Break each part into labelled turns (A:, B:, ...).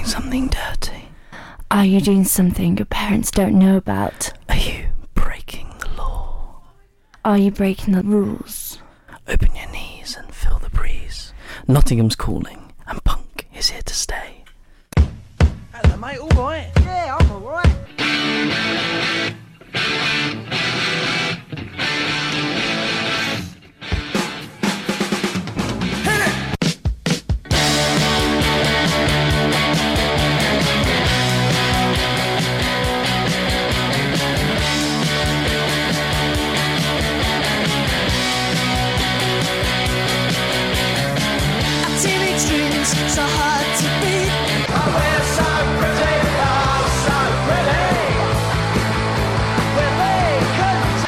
A: something dirty?
B: Are you doing something your parents don't know about?
A: Are you breaking the law?
B: Are you breaking the rules?
A: Open your knees and feel the breeze. Nottingham's calling, and punk is here to stay. Hello, mate, all right?
C: Yeah, I'm all right.
D: So hard to beat.
C: Oh, we're so pretty, oh, so pretty. We're vacant.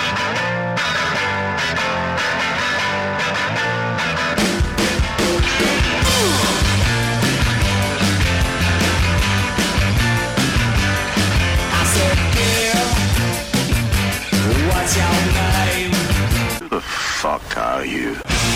C: I said, girl, what's your name?
E: Who the fuck are you?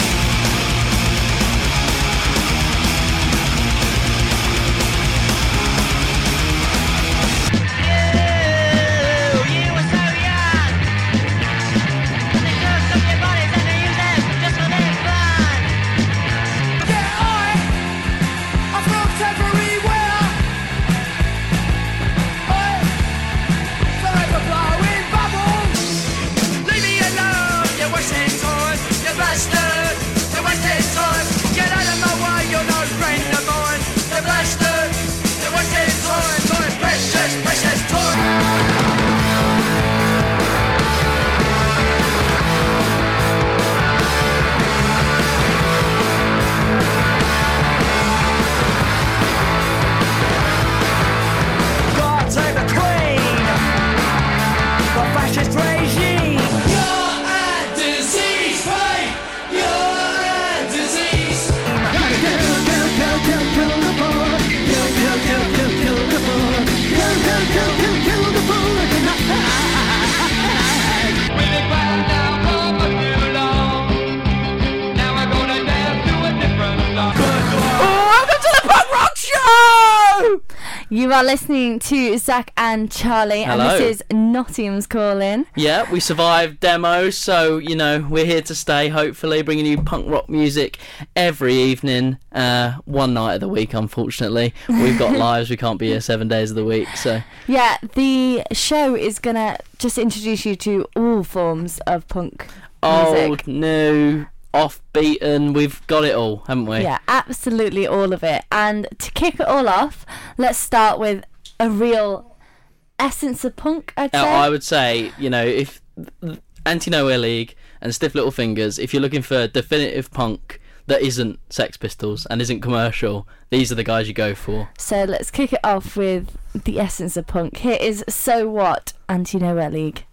B: You are listening to Zach and Charlie,
A: Hello.
B: and this is Nottingham's Calling.
A: Yeah, we survived demos, so, you know, we're here to stay, hopefully, bringing you punk rock music every evening, one night of the week, unfortunately. We've got lives, we can't be here 7 days of the week, so...
B: Yeah, the show is going to just introduce you to all forms of punk music.
A: Old, new, off-beaten, we've got it all, haven't we?
B: Yeah, absolutely all of it. And to kick it all off, let's start with a real essence of punk, I'd say.
A: I would say, you know, if Anti-Nowhere League and Stiff Little Fingers, if you're looking for definitive punk that isn't Sex Pistols and isn't commercial, these are the guys you go for.
B: So let's kick it off with the essence of punk. Here is So What, Anti-Nowhere League.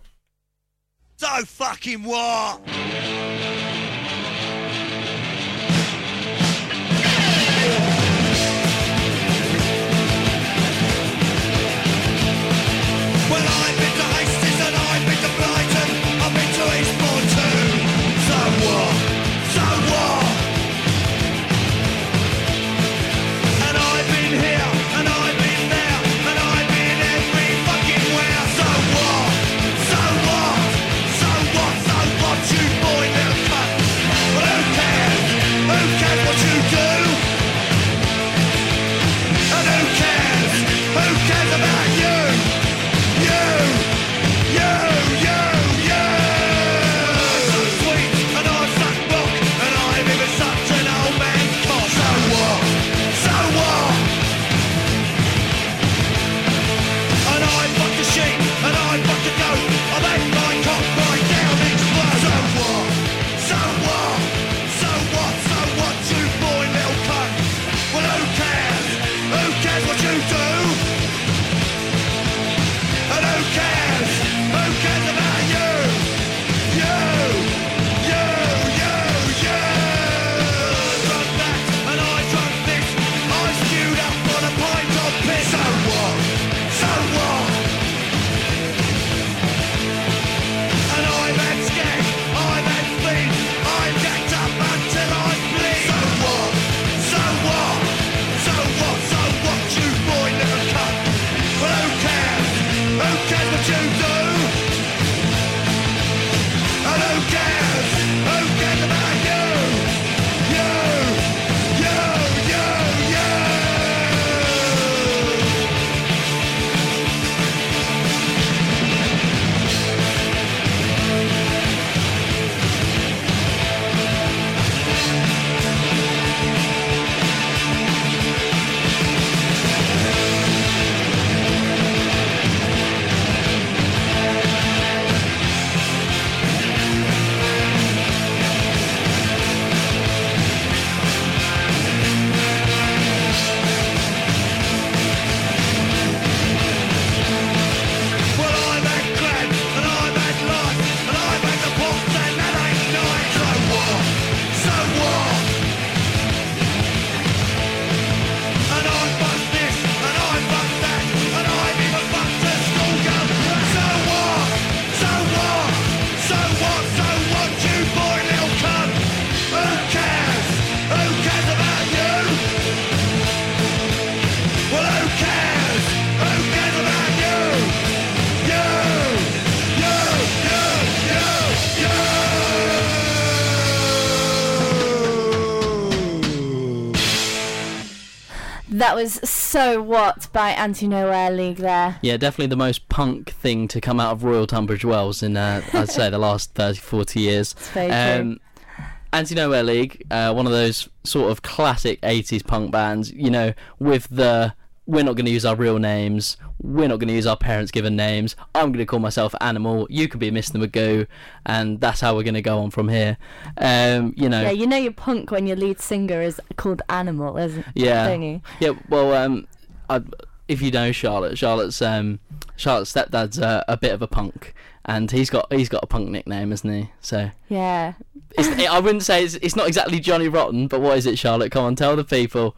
F: So fucking what? Well, I've been to Hastings and I've been to Brighton, I've been to Eastbourne too. So what? So what? And I've been here, and I've been there, and I've been every fucking where. So what? So what? So what? So what, you boy?
B: That was So What by Anti-Nowhere League there.
A: Yeah, definitely the most punk thing to come out of Royal Tunbridge Wells in, I'd say, the last 30, 40 years.
B: It's very true.
A: Anti-Nowhere League, one of those sort of classic 80s punk bands, you know, with the, we're not going to use our real names, we're not going to use our parents' given names, I'm going to call myself Animal, you can be Mr. Magoo, and that's how we're going to go on from here. You know.
B: Yeah, you know you're punk when your lead singer is called Animal, isn't?
A: Yeah.
B: Don't you?
A: Yeah. Well, if you know Charlotte's stepdad's a bit of a punk, and he's got a punk nickname, isn't he? So
B: Yeah.
A: I wouldn't say it's not exactly Johnny Rotten, but what is it, Charlotte? Come on, tell the people.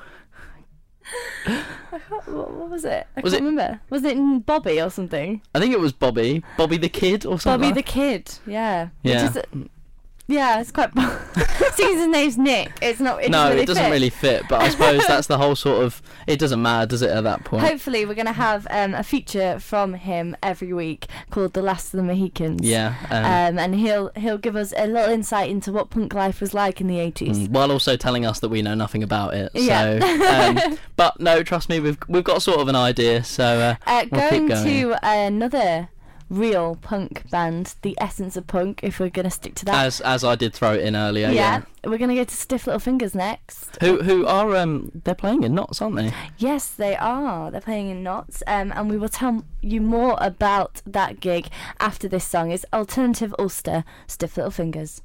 B: What was it? I
A: Was
B: can't
A: it-
B: remember. Was it Bobby or something?
A: I think it was Bobby the Kid or something.
B: Bobby the Kid. Yeah.
A: Yeah.
B: Which is, yeah, it's quite. Seeing his name's Nick, it's not.
A: No,
B: really
A: it doesn't
B: fit.
A: really fit, but I suppose that's the whole sort of. It doesn't matter, does it? At that point.
B: Hopefully, we're gonna have a feature from him every week called "The Last of the Mohicans."
A: Yeah.
B: And he'll give us a little insight into what punk life was like in the 80s.
A: While also telling us that we know nothing about it.
B: Yeah.
A: So, but no, trust me, we've got sort of an idea. So we'll
B: Going
A: keep going.
B: to another real punk band, The Essence of Punk, if we're gonna stick to that.
A: As I did throw it in earlier.
B: Yeah, we're gonna go to Stiff Little Fingers next.
A: Who are they're playing in Knots, aren't they?
B: Yes, they are. They're playing in Knots, and we will tell you more about that gig after this song. It's Alternative Ulster, Stiff Little Fingers.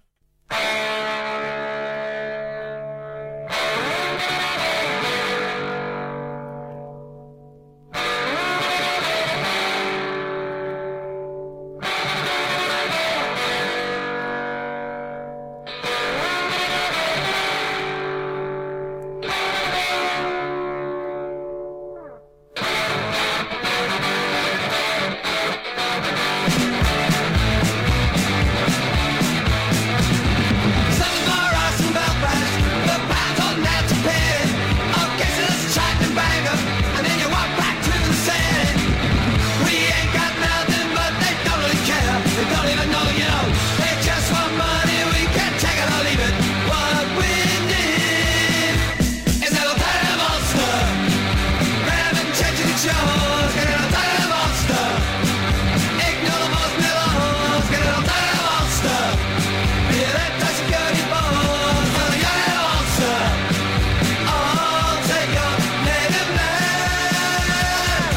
F: Something more us in Belfast, the pounds on net to pay. Okay, so let's try to bang up, and then you walk back to the sand. We ain't got nothing, but they don't really care. They don't even know, you know. They just want money, we can take it or leave it. What we need is an alternative Ulster. Rather than changing the shows, get an alternative Ulster. Ignore the most middle, get an alternative Ulster. Yeah, that does security balls for the young Ulster. I'll take your native land.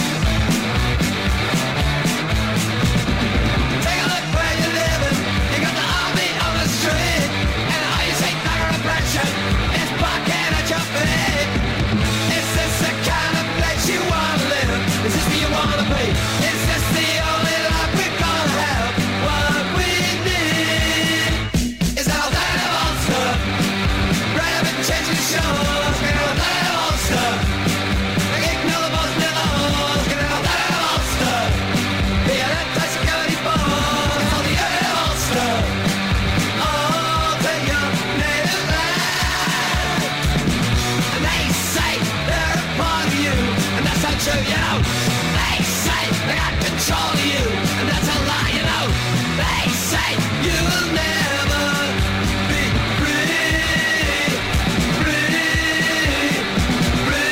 F: Take a look where you're living. You got the army on the street, and all you say thugger oppression is barking at your feet. Is this the kind of place you wanna live? Is this where you wanna be? Is this the only life we're gonna have? What we need is an alternative Ulster. Rather than changing the shows, get an alternative Ulster. Ignore the most middle, get an alternative Ulster. Be an anti-security force for the alternative Ulster. Oh, take your native land. And they say they're a part of you, and that's not true, you know. They say they got control of you, and that's a lie, you know. They say you'll never be free, free, free.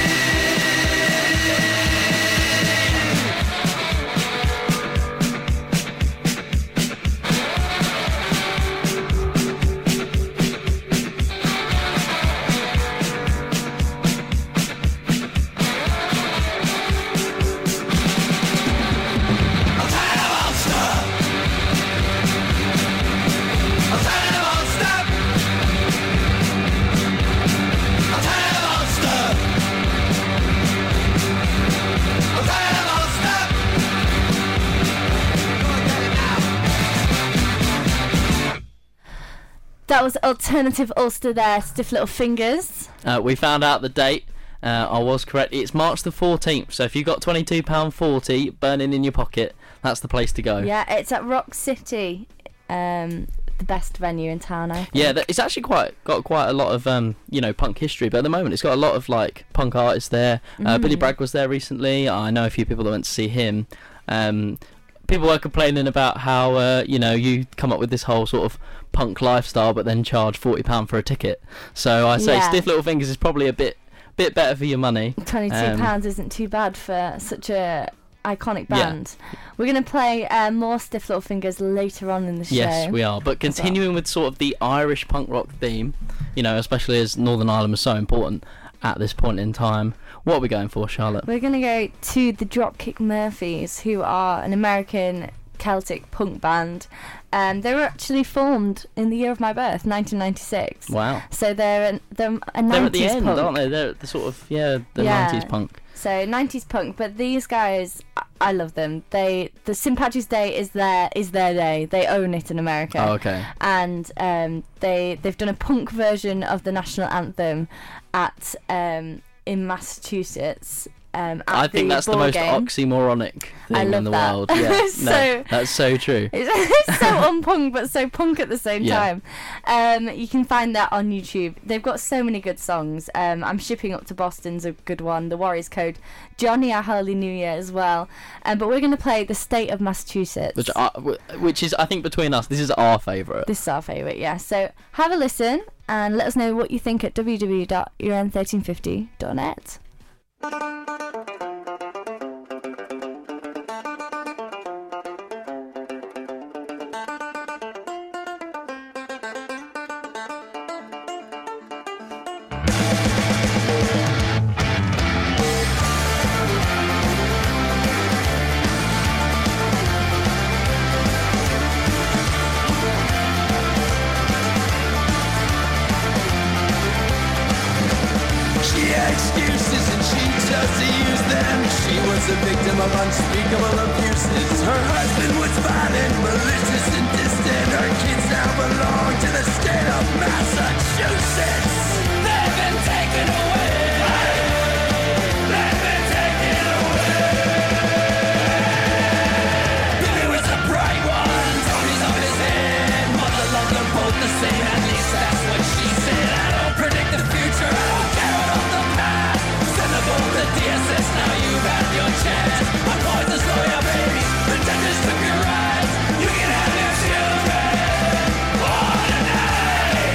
F: Alternative Ulster. Alternative Ulster. Alternative Ulster. Alternative Ulster. Go and get it now.
B: That was Alternative Ulster there, Stiff Little Fingers.
A: We found out the date. I was correct. It's March the 14th. So if you've got £22.40 burning in your pocket, that's the place to go.
B: Yeah, it's at Rock City, the best venue in town, I think.
A: Yeah, it's actually got quite a lot of punk history, but at the moment it's got a lot of like punk artists there. Billy Bragg was there recently. I know a few people that went to see him. People were complaining about how you come up with this whole sort of punk lifestyle, but then charge £40 for a ticket. So I say
B: Yeah.
A: Stiff Little Fingers is probably a bit bit better for your money.
B: £22 isn't too bad for such a iconic
A: Yeah.
B: band. We're going to play more Stiff Little Fingers later on in the show.
A: Yes, we are. But continuing with sort of the Irish punk rock theme, you know, especially as Northern Ireland was so important at this point in time. What are we going for, Charlotte?
B: We're going to go to the Dropkick Murphys, who are an American Celtic punk band. They were actually formed in the year of my birth, 1996.
A: Wow.
B: So they're a 90s
A: They're at the end,
B: punk.
A: aren't they? They're the sort of, the
B: Yeah.
A: 90s punk.
B: So 90s punk, but these guys, I love them. The St. Patrick's Day is their day. They own it in America.
A: Oh, okay.
B: And they've done a punk version of the national anthem at in Massachusetts.
A: I think that's the
B: ball
A: most
B: game.
A: oxymoronic
B: I
A: thing
B: love
A: in the
B: that.
A: world. Yeah,
B: So-
A: that's so true.
B: It's so unpunk, but so punk at the same
A: Yeah.
B: time. You can find that on YouTube. They've got so many good songs. I'm Shipping Up to Boston's a good one. The Warriors Code, Johnny Our Holy New Year as well. But we're going to play The State of Massachusetts.
A: Which is, I think, between us, this is our favourite.
B: This is our favourite, yeah. So have a listen and let us know what you think at www.urn1350.net.
F: She had excuses and she chose to use them. She was a victim of unspeakable abuses. Her husband was violent, malicious, and distant. Her kids now belong to the state of Massachusetts. They've been taken away. They've been taken away. Billy was a bright one. Tony's on his head. Mother loved them both the same. At least that's what she said. I don't predict the future. I don't care about the past. Send the ball to DSS. Now you've had your chance. I'm going to slow your baby. The dentist took your rights. You can have your children. For tonight.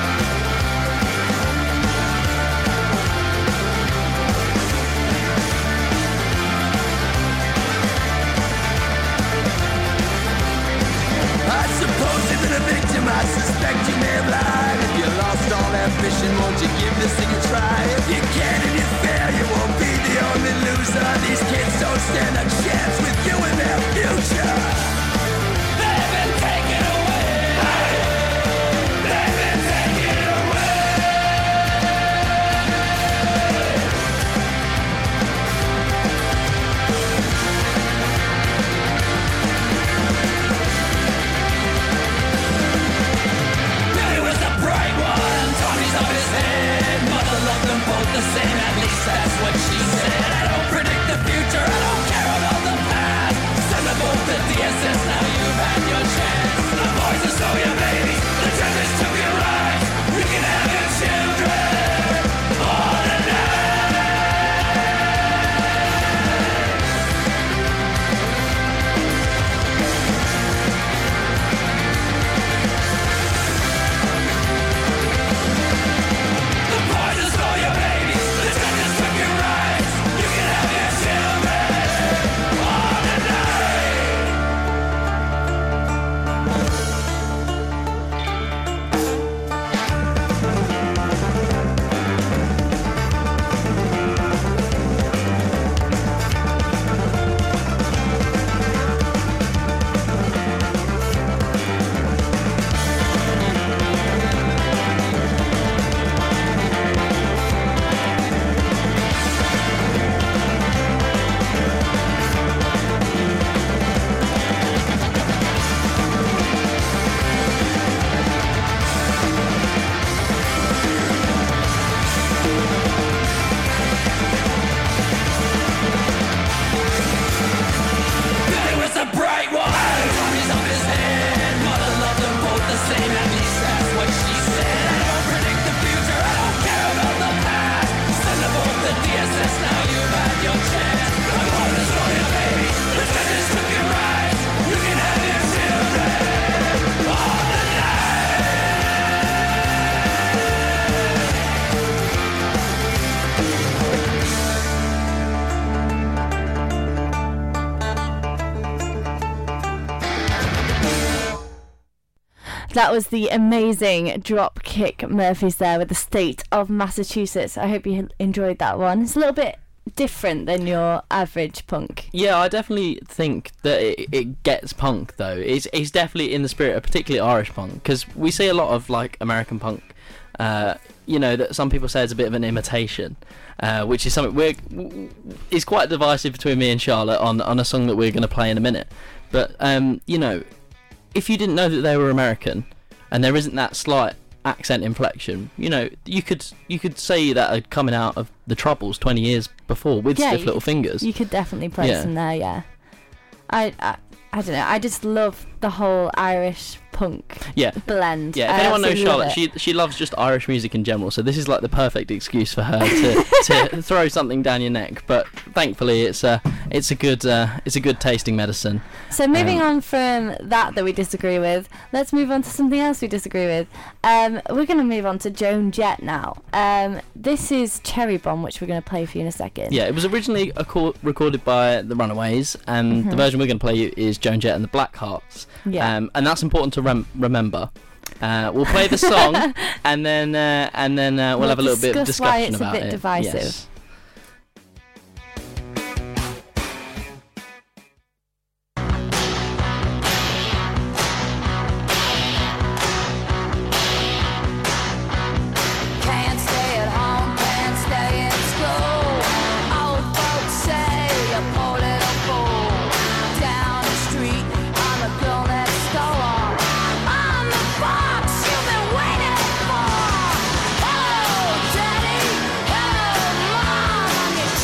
F: I suppose you've been a victim. I suspect you may have lied. If you lost all ambition, won't you give this thing a try? If you can and you fail, you won't be the only loser. These kids don't stand a chance with you in their future. They've been taken away. They've been taken away. Billy was a bright one. Tommy's on his head. Mother loved them both the same. At least that's what she said. I don't predict the future. I don't care about
B: That was the amazing Dropkick Murphys there with the State of Massachusetts. I hope you enjoyed that one. It's a little bit different than your average punk.
A: Yeah, I definitely think that it gets punk though. It's definitely in the spirit of particularly Irish punk, because we see a lot of like American punk. That some people say is a bit of an imitation, which is something is quite divisive between me and Charlotte on a song that we're going to play in a minute. But if you didn't know that they were American, and there isn't that slight accent inflection, you could say that are coming out of the Troubles 20 years before with Stiff Little Fingers.
B: You could definitely place them there. Yeah, I don't know. I just love the whole Irish punk blend.
A: Yeah, if anyone knows Charlotte, she loves just Irish music in general, so this is like the perfect excuse for her to throw something down your neck. But thankfully, it's a good tasting medicine.
B: So moving on from that we disagree with, let's move on to something else we disagree with. We're going to move on to Joan Jett now. This is Cherry Bomb, which we're going to play for you in a second.
A: Yeah, it was originally recorded by the Runaways, and the version we're going to play is Joan Jett and the Blackhearts.
B: Yeah.
A: And that's important to remember. We'll play the song, and then we'll have a little bit of discussion about it.
B: Why it's a bit divisive.
A: Yes.
D: Can't stay at home, can't stay in school. Old folks say you're poor little fool. Down the street, I'm a girl next door. I'm the box you've been waiting for. Hello, Daddy. Hello, Mom. I'm your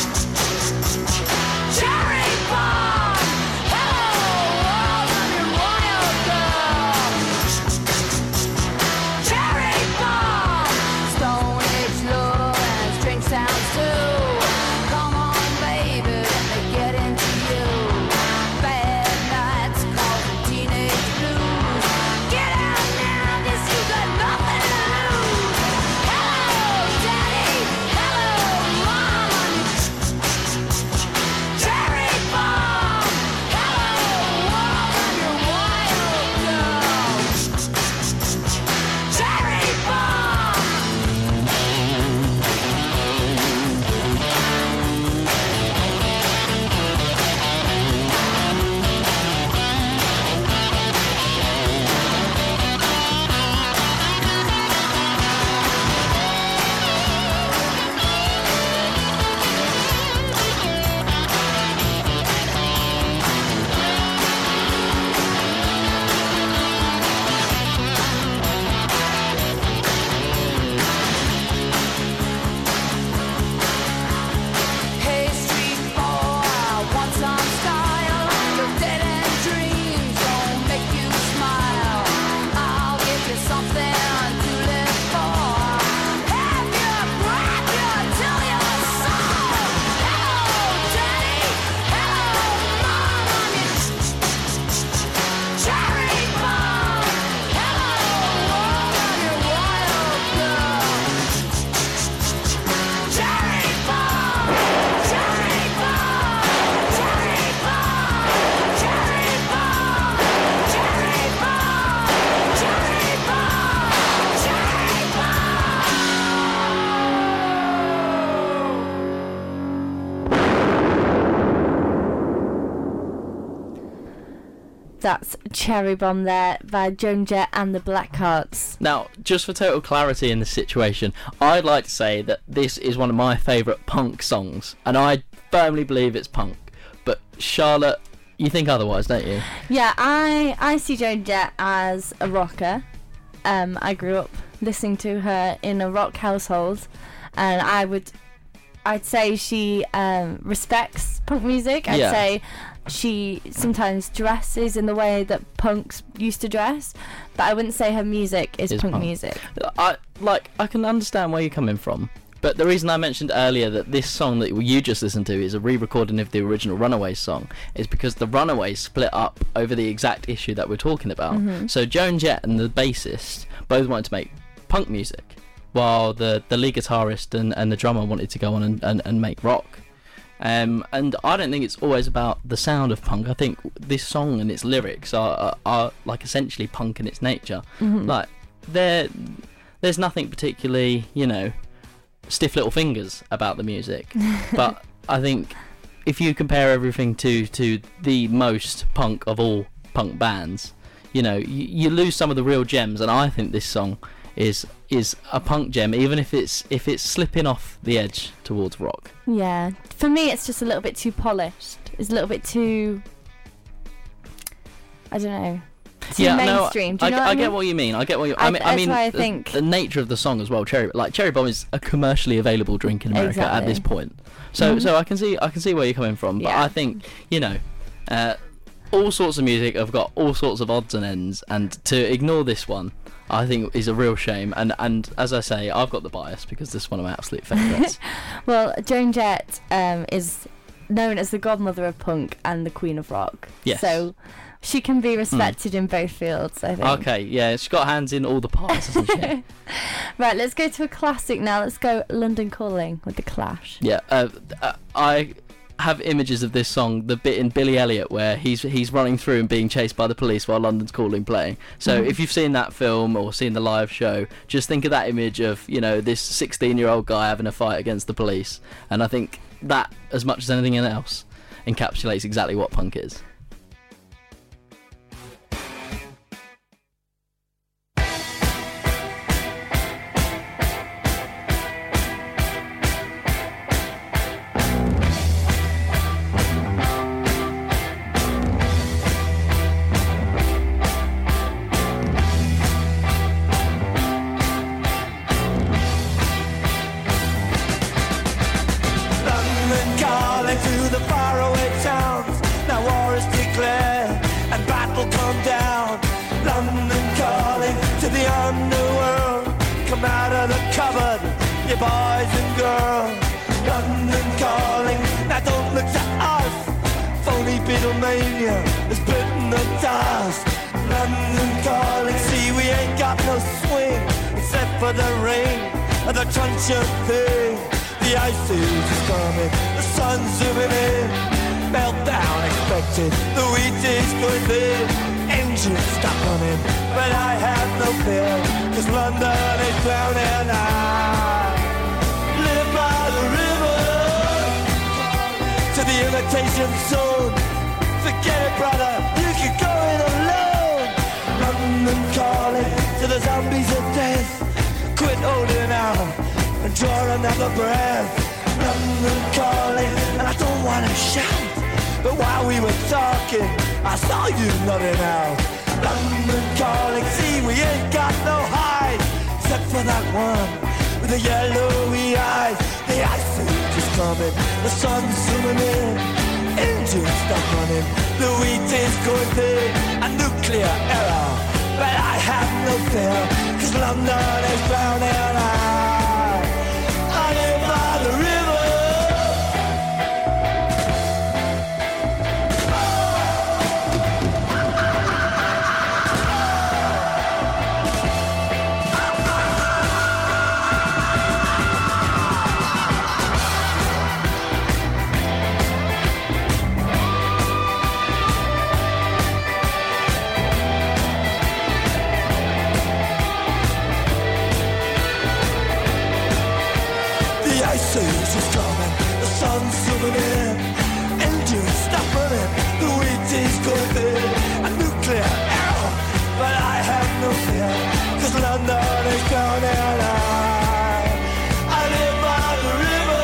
D: cherry bomb. Hello, world. I'm your royal girl. Cherry bomb. Stone Age love and strange sounds too. Come on, baby, let me get into you. Bad nights causing teenage blues. Get out now, this you got nothing to lose. Hello, Daddy. Hello, Mom. I'm your cherry bomb. Hello, world. I'm your wild girl. Cherry bomb. Hey, street boy, I want some style. Your dead-end dreams don't make you smile. I'll give you something to live for. Have you grab you till you're sore. Hello, Daddy. Hello, Mom. I'm your cherry bomb. Hello, world. I'm your wild girl. Cherry bomb. Cherry bomb. Cherry bomb. Cherry bomb. Cherry bomb. Cherry bomb. Cherry
B: That's Cherry Bomb there by Joan Jett and the Blackhearts.
A: Now, just for total clarity in this situation, I'd like to say that this is one of my favourite punk songs, and I firmly believe it's punk. But Charlotte, you think otherwise, don't you?
B: Yeah, I see Joan Jett as a rocker. I grew up listening to her in a rock household, and I'd say she respects punk music. I'd
A: Yeah.
B: say she sometimes dresses in the way that punks used to dress, but I wouldn't say her music is punk music.
A: I can understand where you're coming from, but the reason I mentioned earlier that this song that you just listened to is a re-recording of the original Runaways song is because the Runaways split up over the exact issue that we're talking about. So Joan Jett and the bassist both wanted to make punk music, while the lead guitarist and the drummer wanted to go on and make rock. And I don't think it's always about the sound of punk. I think this song and its lyrics are like essentially punk in its nature. Like there's nothing particularly, you know, stiff little fingers about the music. But I think if you compare everything to the most punk of all punk bands, you know, you lose some of the real gems. And I think this song is a punk gem, even if it's slipping off the edge towards rock.
B: Yeah, for me it's just a little bit too polished. It's a little bit too, I don't know, too mainstream. Do you know what I mean?
A: get what you mean. I mean,
B: that's why I think
A: the nature of the song as well. Cherry Bomb is a commercially available drink in America at this point. So I can see where you're coming from. But
B: Yeah.
A: I think, you know, all sorts of music have got all sorts of odds and ends, and to ignore this one, I think is a real shame. And as I say, I've got the bias because this is one of my absolute favourites.
B: Well, Joan Jett is known as the godmother of punk and the queen of rock.
A: Yes.
B: So she can be respected in both fields, I think.
A: Okay, yeah, she's got hands in all the parts, hasn't she?
B: Right, let's go to a classic now. Let's go London Calling with The Clash.
A: Yeah, I have images of this song, the bit in Billy Elliot where he's running through and being chased by the police while London's Calling playing. So if you've seen that film or seen the live show, just think of that image of, you know, this 16-year-old guy having a fight against the police. And I think that, as much as anything else, encapsulates exactly what punk is.
C: London calling to the faraway towns. Now war is declared and battle come down. London calling to the underworld. Come out of the cupboard, you boys and girls. London calling, now don't look to us. Phony Beatlemania is bitten the dust. London calling, see we ain't got no swing except for the rain and the truncheon thing. The ice age is coming, the sun's zooming in. Meltdown expected, the wheat is going big. Engines stop running, but I have no fear, 'cause London is drowning. I live by the river, to the imitation zone. Forget it, brother, you can go it alone. London calling to the zombies of death. Quit holding out and draw another breath. London calling, and I don't want to shout, but while we were talking, I saw you nodding out. London calling, see we ain't got no hide, except for that one with the yellowy eyes. The ice age is coming, the sun's zooming in. Engines stop running, the wheat is going big. A nuclear error, but I have no fear, 'cause London is drowning. I live by the river. The ice age is coming, the sun's zooming in. Engines stop running, the wheat is going big. A nuclear error, but I have no fear, 'cause London is drowning. I live by the river.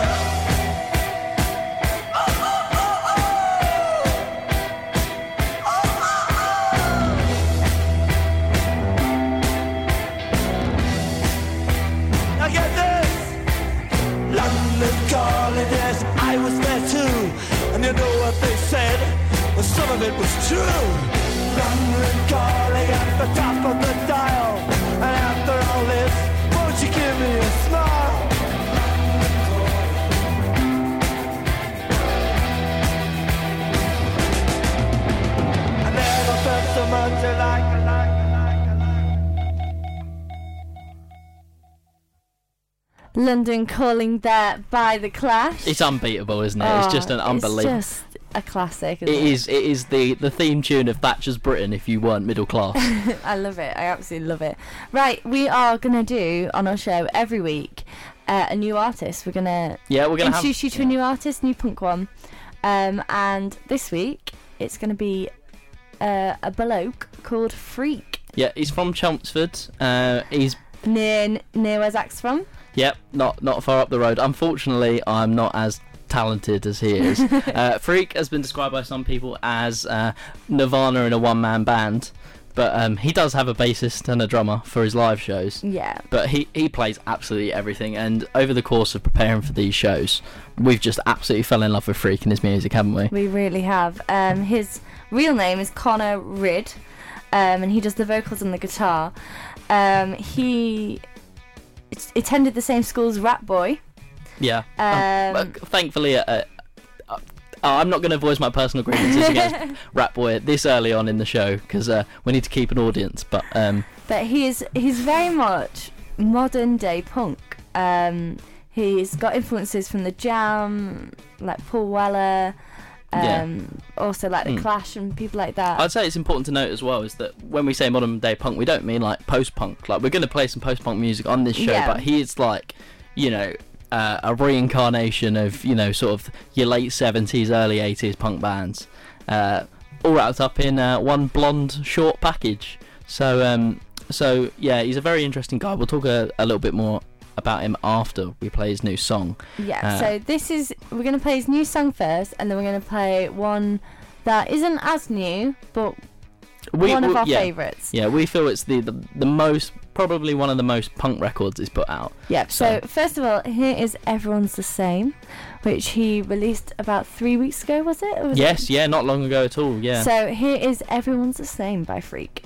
C: Now get this! London calling, yes, I was there too. And you know what they said? Well, some of it was true. London calling at the top of the dial. And after all this, won't you give me a smile? I never felt so much alike.
B: London Calling there by The Clash.
A: It's unbeatable, isn't it? It's just an unbelievable.
B: It's just a classic.
A: It is the theme tune of Thatcher's Britain if you weren't middle class.
B: I love it. I absolutely love it. Right, we are going to do on our show every week a new artist. We're going to introduce you to a new artist, new punk one. And this week it's going to be a bloke called Freak.
A: Yeah, he's from Chelmsford. He's
B: near where Zach's from.
A: Yep, not far up the road. Unfortunately, I'm not as talented as he is. Freak has been described by some people as Nirvana in a one-man band, but he does have a bassist and a drummer for his live shows.
B: Yeah.
A: But he plays absolutely everything, and over the course of preparing for these shows, we've just absolutely fell in love with Freak and his music, haven't we?
B: We really have. His real name is Connor Ridd, and he does the vocals and the guitar. He attended the same school as Rat Boy.
A: Yeah. Thankfully, I'm not going to voice my personal grievances against Rat Boy this early on in the show because we need to keep an audience. But
B: he's very much modern day punk. He's got influences from the Jam, like Paul Weller. Also like the Clash and people like that.
A: I'd say it's important to note as well is that when we say modern day punk, we don't mean like post-punk. Like we're going to play some post-punk music on this show, but he's like, a reincarnation of, sort of your late 70s, early 80s punk bands, all wrapped up in one blonde short package. So yeah, he's a very interesting guy. We'll talk a little bit more about him after we play his new song.
B: Yeah, so we're going to play his new song first, and then we're going to play one that isn't as new, but one of our favourites.
A: Yeah, we feel it's the most, probably one of the most punk records he's put out.
B: Yep, so first of all, here is Everyone's the Same, which he released about 3 weeks ago, was it?
A: Yes, yeah, not long ago at all, yeah.
B: So here is Everyone's the Same by Freak.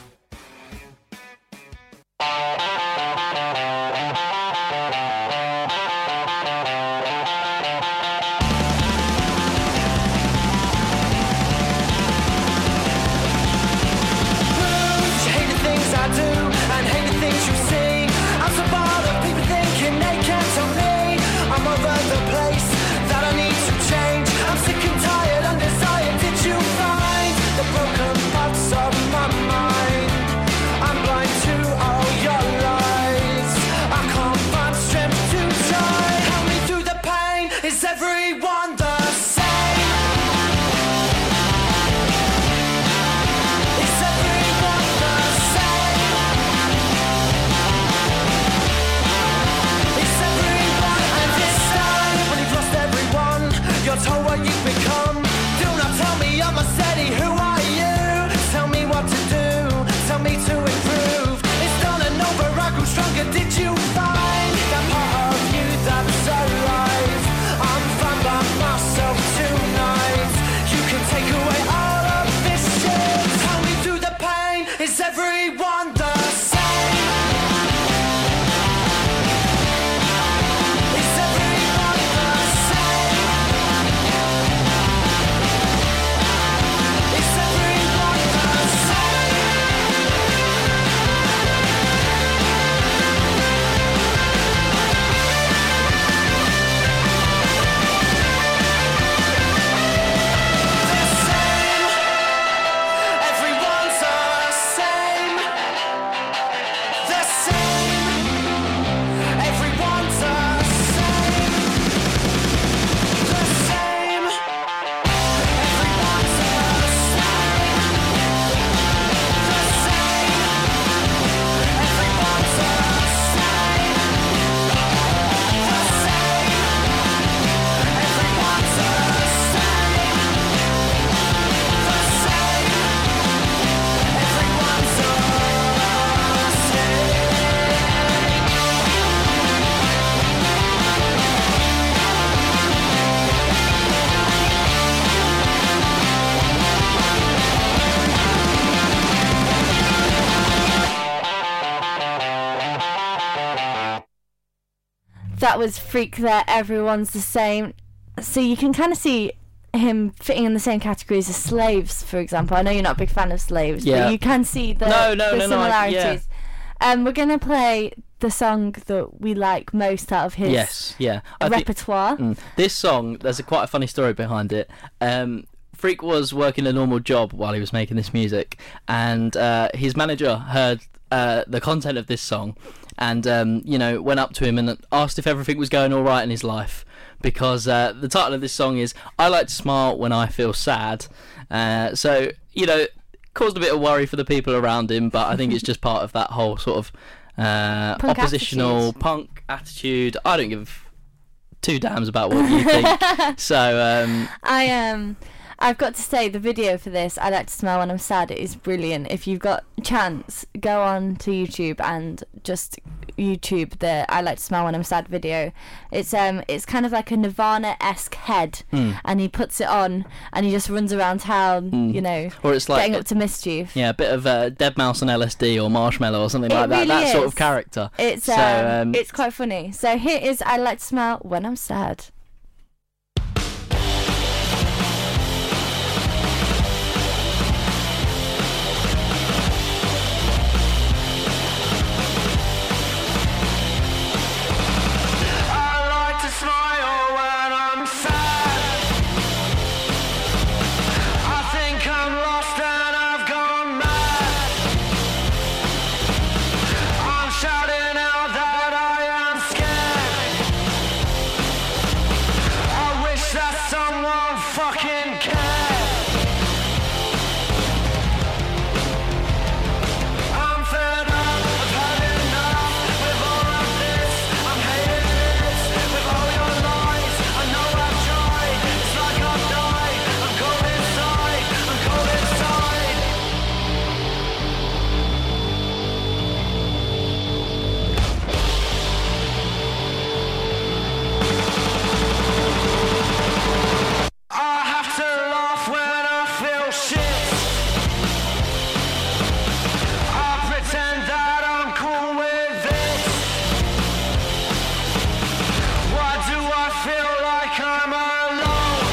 B: That was Freak there, Everyone's the Same. So you can kind of see him fitting in the same categories as Slaves, for example. I know you're not a big fan of Slaves, but you can see the similarities. We're gonna play the song that we like most out of his
A: Yes, yeah. I think-
B: repertoire.
A: This song, there's quite a funny story behind it. Freak was working a normal job while he was making this music, and his manager heard the content of this song and went up to him and asked if everything was going all right in his life, because the title of this song is I Like to Smile When I Feel Sad. So caused a bit of worry for the people around him, but I think it's just part of that whole sort of oppositional
B: attitude.
A: punk attitude. I don't give two damns about what you think. So
B: I've got to say, the video for this, I Like to Smile When I'm Sad, is brilliant. If you've got a chance, go on to YouTube and just YouTube the I Like to Smile When I'm Sad video. It's kind of like a Nirvana-esque head, and he puts it on and he just runs around town,
A: or it's like
B: getting up to mischief.
A: a bit of Dead Mouse on LSD or Marshmallow or something
B: It
A: like that.
B: really
A: That sort
B: is.
A: of character.
B: It's
A: So,
B: it's quite funny. So here is I Like to Smile When I'm Sad.
C: I like to smile when I'm sad. I think I'm lost and I've gone mad. I'm shouting out that I am scared. I wish that someone fucking cared. I'm fed up, I've had enough with all of this. I'm hating it with all your lies. I know I've tried, it's like I've died. I'm cold inside, I'm cold inside. I have to laugh when I feel shit. I pretend that I'm cool with it. Why do I feel like I'm alone?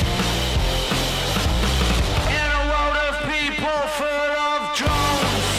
C: In a world of people full of drones.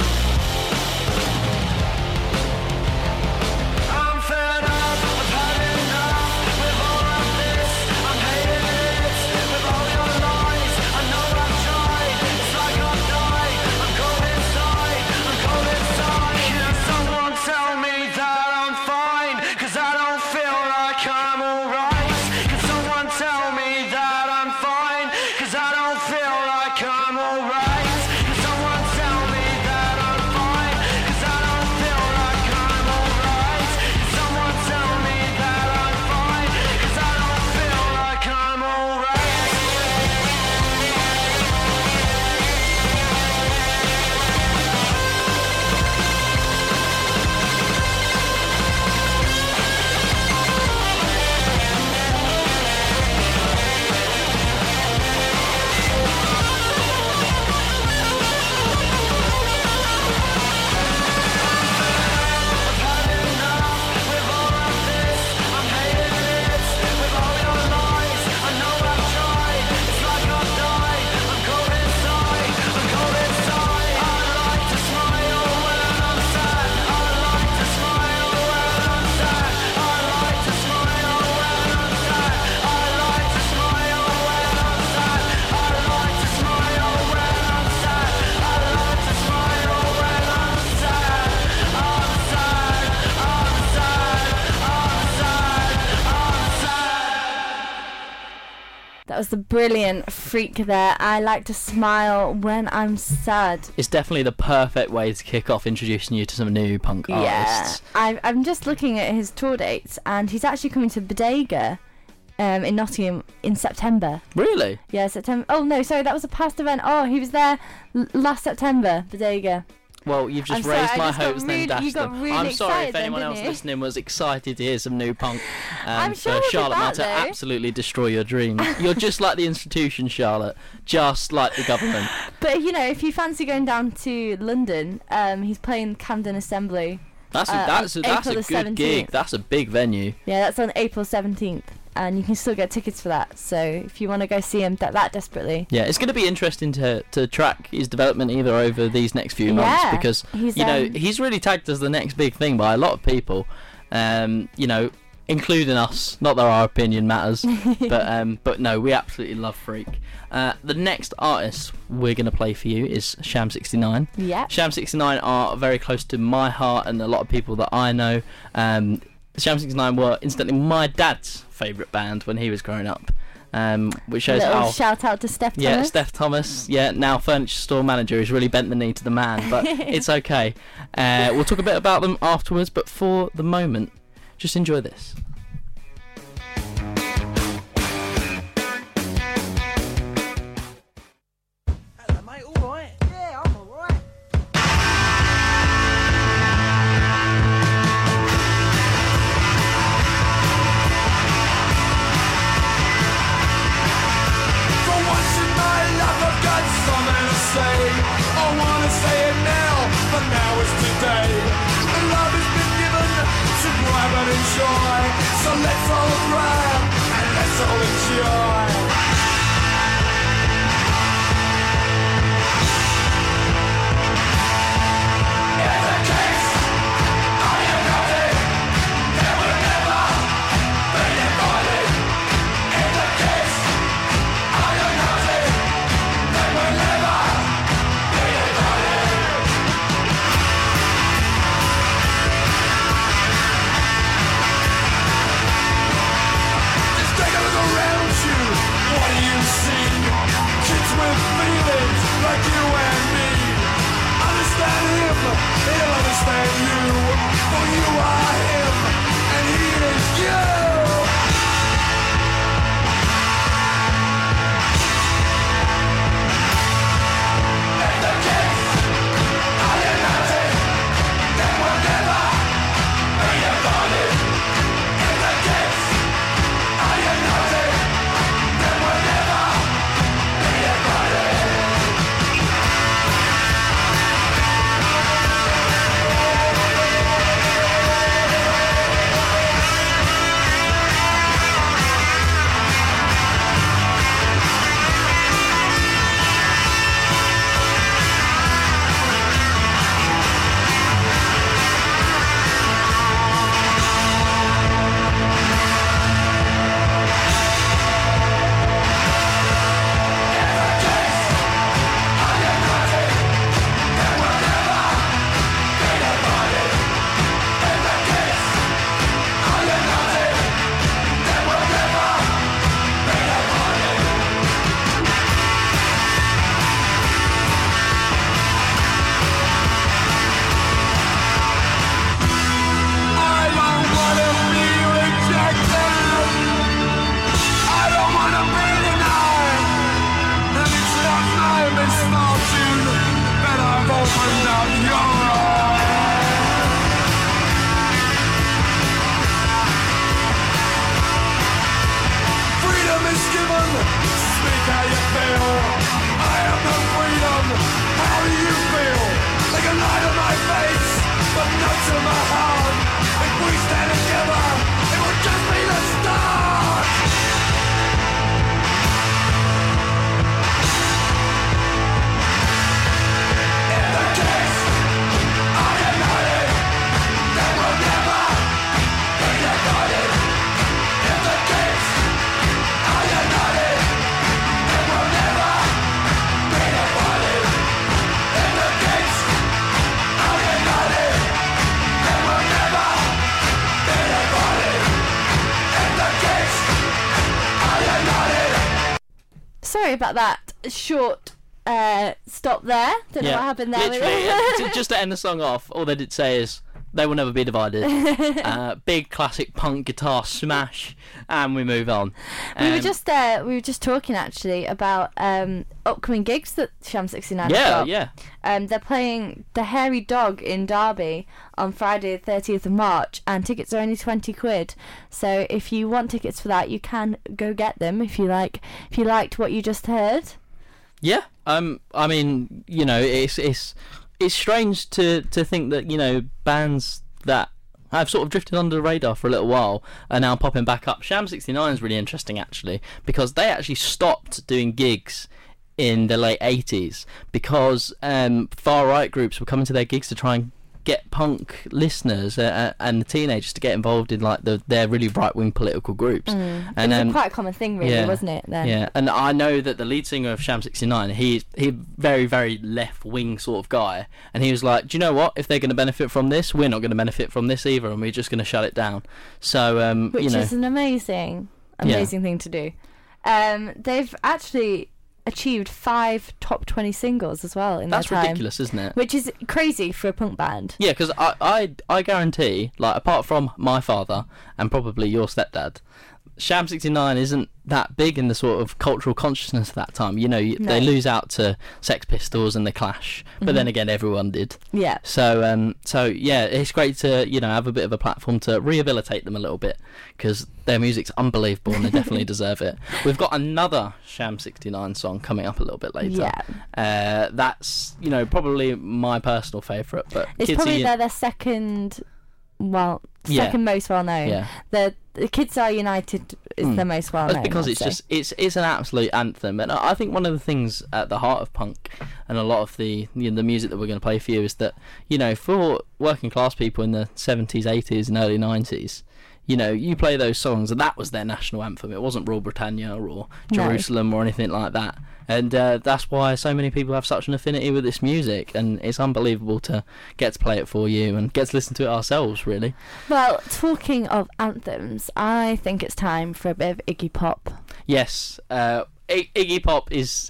C: I'm fed up, I've had enough with all of this. I'm hating it with all your lies. I know I've tried, it's like I've died. I'm cold inside, I'm cold inside. Can someone tell me that I'm fine? Cause I don't feel like I'm alright. Can someone tell me that I'm fine? Cause I don't feel like I'm alright. Can someone tell me that I'm fine? Cause I don't feel like I'm alright. Can someone tell me that I'm fine? Cause I don't feel like I'm alright. I've had enough with all of this. I'm hating it with all your lies. I know I've tried, it's like I've died. I'm cold inside, I'm cold inside. I like to smile when I'm sad. I like to smile when I'm sad. I like to smile when I'm sad. I like to smile when I'm sad. I like to smile when I'm sad. I like to smile when I'm sad. I'm sad, I'm sad, I'm sad, I'm sad.
B: That was the brilliant Freak there. I Like to Smile When I'm Sad.
A: It's definitely the perfect way to kick off introducing you to some new punk artists.
B: I'm just looking at his tour dates, and he's actually coming to Bodega in Nottingham in September.
A: Really?
B: Yeah, September. Oh no, sorry, that was a past event. Oh, he was there last September, Bodega.
A: Well, you've just
B: I'm sorry,
A: raised
B: I
A: my
B: just got
A: hopes,
B: really-
A: then dashed
B: you got
A: them.
B: really
A: I'm sorry if
B: excited then,
A: anyone
B: didn't
A: else
B: you?
A: listening was excited to hear some new punk.
B: I'm sure
A: for
B: we'll be
A: Charlotte
B: back,
A: Matter
B: though.
A: absolutely destroy your dreams. You're just like the institution, Charlotte. Just like the government.
B: But if you fancy going down to London, he's playing Camden Assembly.
A: That's
B: on
A: a
B: April
A: good
B: the 17th.
A: gig. That's a big venue.
B: Yeah, that's on April 17th. and you can still get tickets for that. So if you want to go see him that desperately.
A: Yeah, it's going to be interesting to track his development either over these next few months, because he's really tagged as the next big thing by a lot of people, including us. Not that our opinion matters, but no, we absolutely love Freak. The next artist we're going to play for you is Sham 69.
B: Yeah.
A: Sham 69 are very close to my heart and a lot of people that I know. Sham 69 were instantly my dad's favourite band when he was growing up. Which shows how...
B: shout out to Steph Thomas.
A: Yeah, Steph Thomas. Yeah, now furniture store manager, who's really bent the knee to the man, but it's okay. We'll talk a bit about them afterwards, but for the moment, just enjoy this.
C: Hello, mate. All right? Yeah, I'm all right. For once in my life, I've got something to say. I wanna say it now, but now is today. And love has been given to grab and enjoy. So let's all grab and let's all enjoy. Like you and me, understand him, he'll understand you. For you are him, and he is you. In the case are united, then we'll never be divided. In the case are united, then we'll never be divided.
B: Sorry about that short stop there. Don't know what happened there.
A: Literally, just to end the song off, all they did say is they will never be divided. Big classic punk guitar smash, and we move on.
B: We were just talking actually about upcoming gigs that Sham 69 have got.
A: Yeah.
B: They're playing the Hairy Dog in Derby on Friday the 30th of March, and tickets are only £20. So if you want tickets for that, you can go get them if you liked what you just heard.
A: Yeah. I mean, it's strange to think that bands that have sort of drifted under the radar for a little while, are now popping back up. Sham 69 is really interesting actually, because they actually stopped doing gigs in the late 80s because far right groups were coming to their gigs to try and get punk listeners and the teenagers to get involved in like their really right wing political groups.
B: And
A: And
B: it was quite a common thing, really, wasn't it? Then?
A: yeah, and I know that the lead singer of Sham 69, he's very, very left wing sort of guy, and he was like, do you know what? If they're going to benefit from this, we're not going to benefit from this either, and we're just going to shut it down. So
B: Which is an amazing thing to do. They've actually achieved 5 top 20 singles as well in
A: that's
B: that time.
A: ridiculous, isn't it?
B: Which is crazy for a punk band.
A: Yeah, because I guarantee, like, apart from my father and probably your stepdad, Sham 69 isn't that big in the sort of cultural consciousness of that time. You know, they lose out to Sex Pistols and The Clash, but then again, everyone did.
B: Yeah.
A: So yeah, it's great to, you know, have a bit of a platform to rehabilitate them a little bit, because their music's unbelievable and they definitely deserve it. We've got another Sham 69 song coming up a a little bit later.
B: Yeah.
A: That's, you know, probably my personal favourite. But
B: It's
A: Kids
B: probably
A: Are
B: their second most well known.
A: Yeah.
B: The Kids Are United is the most well known.
A: That's because it's an absolute anthem, and I think one of the things at the heart of punk and a lot of the music that we're going to play for you is that, you know, for working class people in the 70s, 80s, and early 90s, you know, you play those songs and that was their national anthem. It wasn't Rule Britannia or Jerusalem or anything like that. And that's why so many people have such an affinity with this music, and it's unbelievable to get to play it for you and get to listen to it ourselves, really.
B: Well, talking of anthems, I think it's time for a bit of Iggy Pop.
A: Yes, Iggy Pop is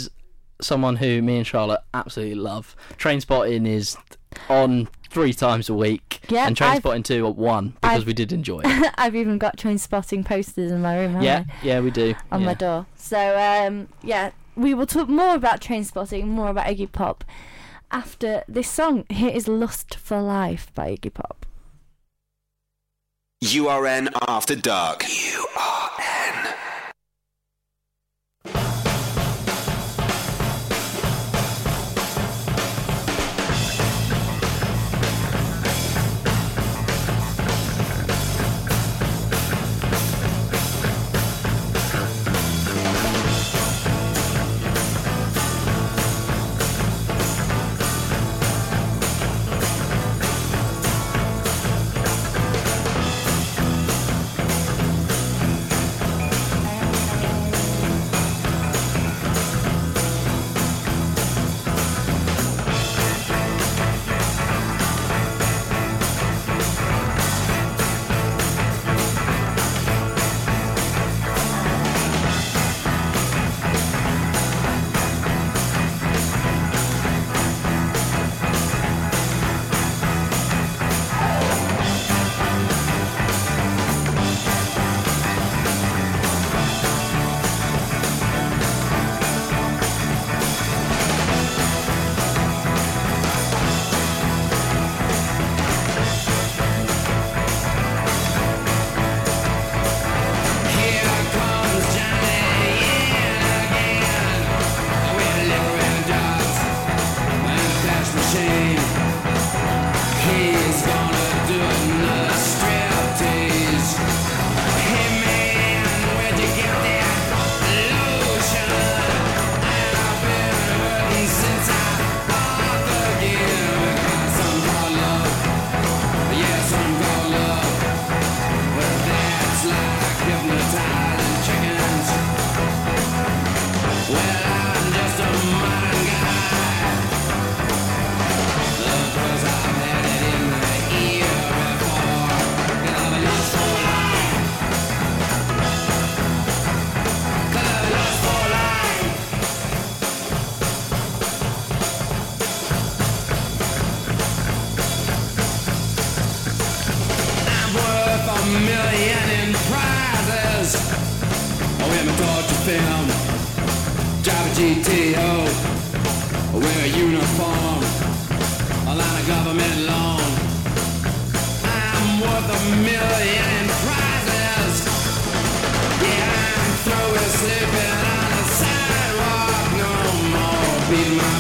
A: someone who me and Charlotte absolutely love. Trainspotting is on 3 times a week, and Trainspotting 2 at 1 because we did enjoy it.
B: I've even got Trainspotting posters in my room, haven't I?
A: Yeah, we do.
B: On my door. So, we will talk more about Trainspotting, more about Iggy Pop after this song. Here is Lust for Life by Iggy Pop.
G: URN After Dark. URN.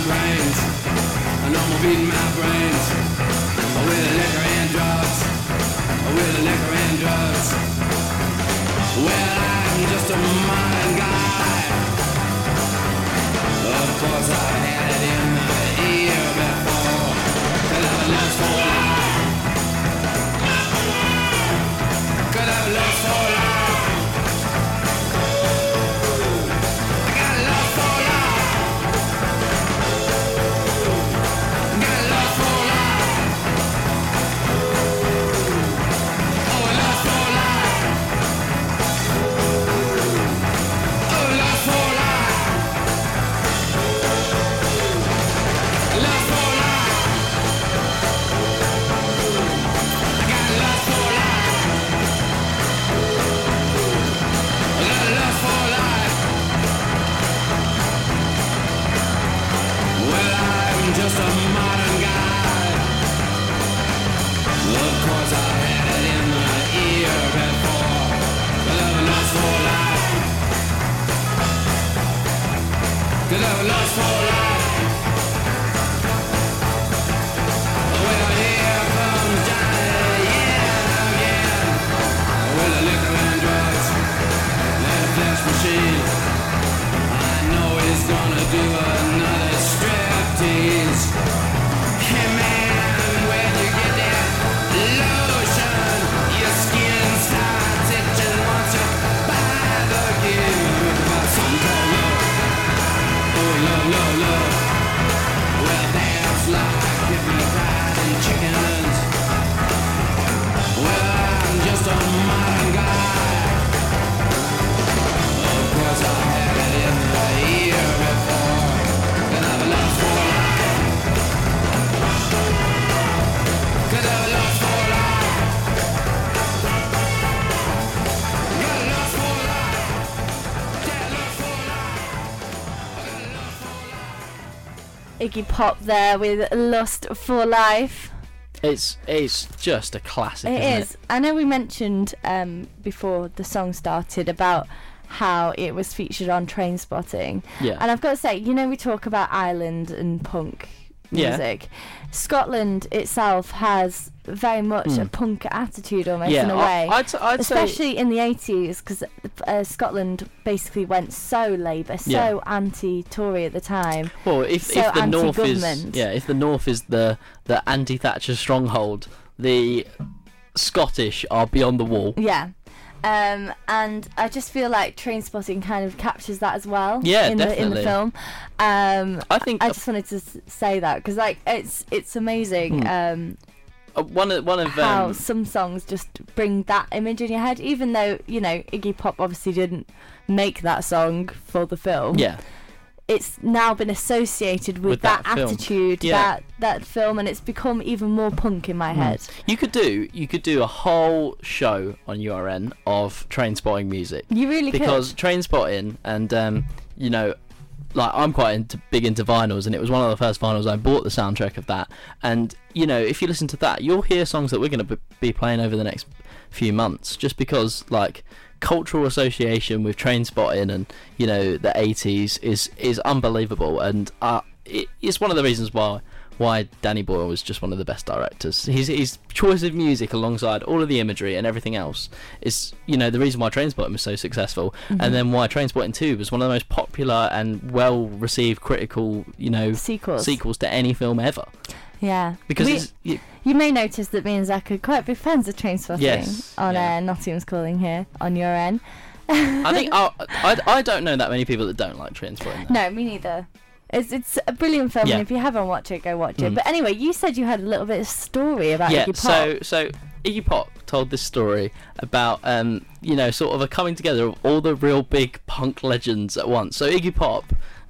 F: With liquor and drugs drugs. Well, I'm just a modern guy. Of course, I've had it in my ear before. Could have a lust for life. Could have a lust for life. I got a lust for life. Got a lust for life. Oh, a lust for life. Oh, lust for life. Lust for life. I got lust for life. I got lust for life. Well, I'm just a modern guy. Of course, I had it in my ear before. Could have a lust for life. Could have a lust for life. Well, here comes Johnny, yeah, again. With the liquor and drugs and a flesh machine. I know he's gonna do another striptease. Hey man, when you get that lotion, your skin starts itching once you buy the game. About something called love. Oh, love, love, love. Well, that's like giving fried and chickens. Well, I'm just a modern guy. Of course, I had it in the ear before. Could have a lust for life. Could have a lust for life. Got a lust for life. Yeah, lust for life.
B: Iggy Pop there with Lust for Life.
A: It's just a classic.
B: It
A: isn't
B: is. I know we mentioned before the song started about how it was featured on Trainspotting.
A: Yeah.
B: And I've got to say, you know, we talk about Ireland and punk
A: Yeah.
B: music. Scotland itself has very much a punk attitude almost
A: Yeah,
B: in a way.
A: I'd say
B: Especially in the 80s, because Scotland basically went so Labour, so
A: Yeah.
B: anti-Tory at the time.
A: well, if
B: so
A: the north is
B: anti-government.
A: if the north is the anti-Thatcher stronghold, the Scottish are beyond the wall.
B: Yeah. And I just feel like Trainspotting kind of captures that as well.
A: Yeah,
B: in the
A: definitely.
B: film.
A: I think
B: I just wanted to say that because like it's amazing.
A: one of
B: How some songs just bring that image in your head, even though, you know, Iggy Pop obviously didn't make that song for the film.
A: yeah.
B: It's now been associated with
A: With that film.
B: attitude,
A: Yeah.
B: that film, and it's become even more punk in my head.
A: You could do a whole show on URN of Trainspotting music.
B: You really
A: Because Trainspotting and you know, like I'm quite big into vinyls, and it was one of the first vinyls I bought the soundtrack of that. And you know, if you listen to that, you'll hear songs that we're going to be playing over the next few months, just because like cultural association with Trainspotting and, you know, the 80s is unbelievable, and it's one of the reasons why Danny Boyle was just one of the best directors. His choice of music alongside all of the imagery and everything else is, you know, the reason why Trainspotting was so successful, and then why Trainspotting 2 was one of the most popular and well received critical, you know, sequels to any film ever.
B: Yeah.
A: Because
B: you may notice that me and Zach are quite big fans of Trainspotting
A: Yes,
B: on
A: yeah.
B: Nottingham's Calling here on your end.
A: I think I don't know that many people that don't like Trainspotting.
B: No, me neither. It's a brilliant film,
A: Yeah.
B: and if you haven't watched it, go watch it. But anyway, you said you had a little bit of story about
A: Yeah,
B: Iggy Pop.
A: so Iggy Pop told this story about you know, sort of a coming together of all the real big punk legends at once. So Iggy Pop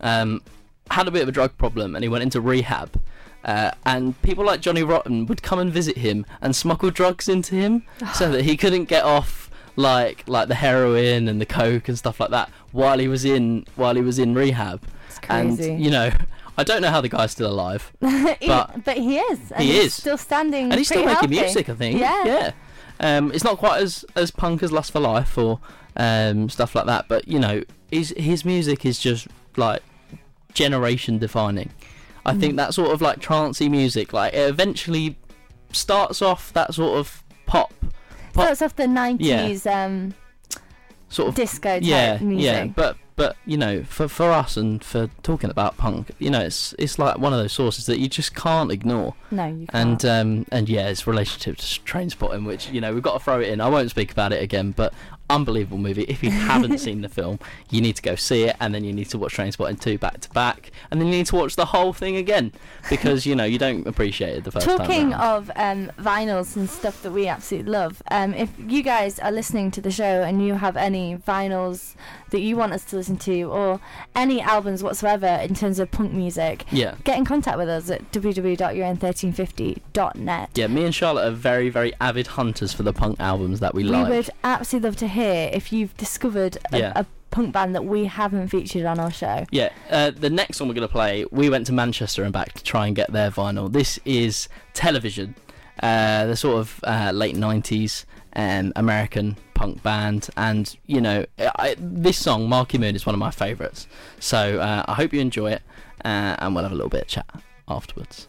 A: had a bit of a drug problem, and he went into rehab. And people like Johnny Rotten would come and visit him and smuggle drugs into him so that he couldn't get off like the heroin and the coke and stuff like that while he was in rehab.
B: It's crazy.
A: And you know, I don't know how the guy's still alive, but
B: but he is. And
A: he
B: he's
A: is
B: still standing.
A: and he's still
B: pretty
A: making
B: healthy.
A: music, I think.
B: Yeah.
A: It's not quite as punk as Lust for Life or stuff like that, but you know, his music is just like generation defining. I think that sort of like trancey music, like it eventually starts off that sort of pop
B: That's off the 90s
A: sort of
B: disco type
A: yeah,
B: music.
A: but you know, for us and for talking about punk, you know, it's like one of those sources that you just can't ignore.
B: No, you can't.
A: And yeah, its relationship to Trainspotting, which, you know, we've got to throw it in. I won't speak about it again, but unbelievable movie. If you haven't seen the film, you need to go see it, and then you need to watch Trainspotting 2 back to back, and then you need to watch the whole thing again, because you know, you don't appreciate it the first time
B: Talking
A: round.
B: of vinyls and stuff that we absolutely love, if you guys are listening to the show and you have any vinyls that you want us to listen to, or any albums whatsoever in terms of punk music,
A: Yeah.
B: get in contact with us at www.un1350.net.
A: Yeah, me and Charlotte are very, very avid hunters for the punk albums that we
B: We
A: like.
B: would absolutely love to hear if you've discovered
A: Yeah.
B: a punk band that we haven't featured on our show.
A: Yeah, the next one we're going to play, we went to Manchester and back to try and get their vinyl. This is Television, the sort of late 90s American punk band, and you know, this song, Marky Moon, is one of my favourites. So I hope you enjoy it, and we'll have a little bit of chat afterwards.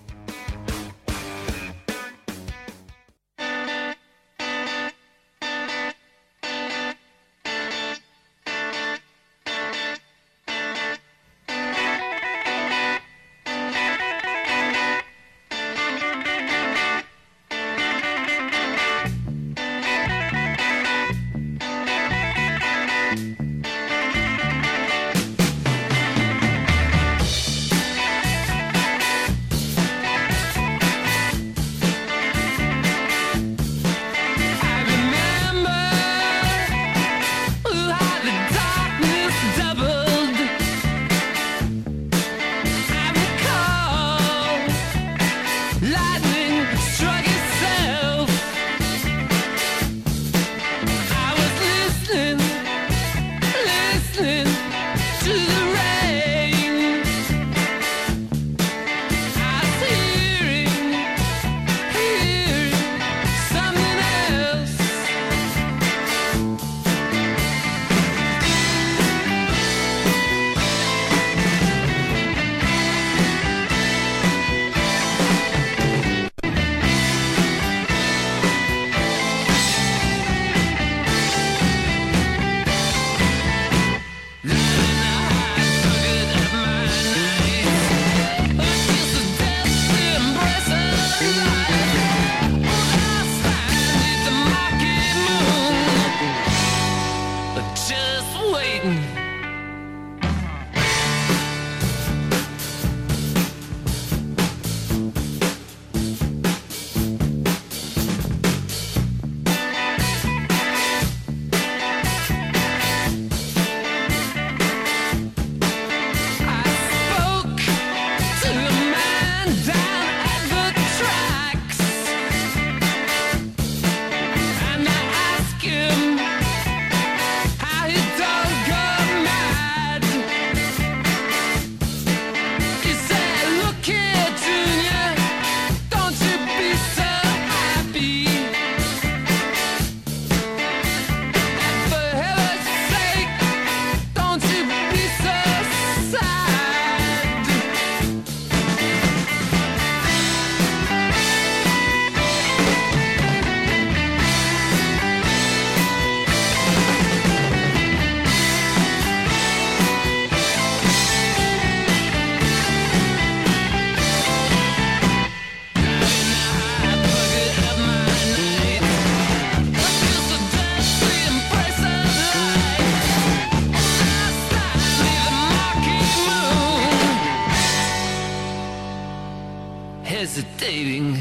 F: Hesitating.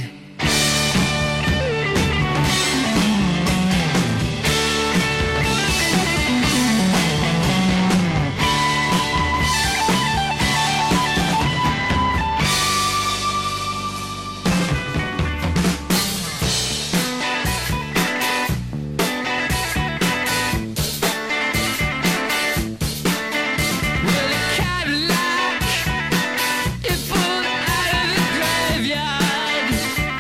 F: Well, a Cadillac, it pulled out of the graveyard.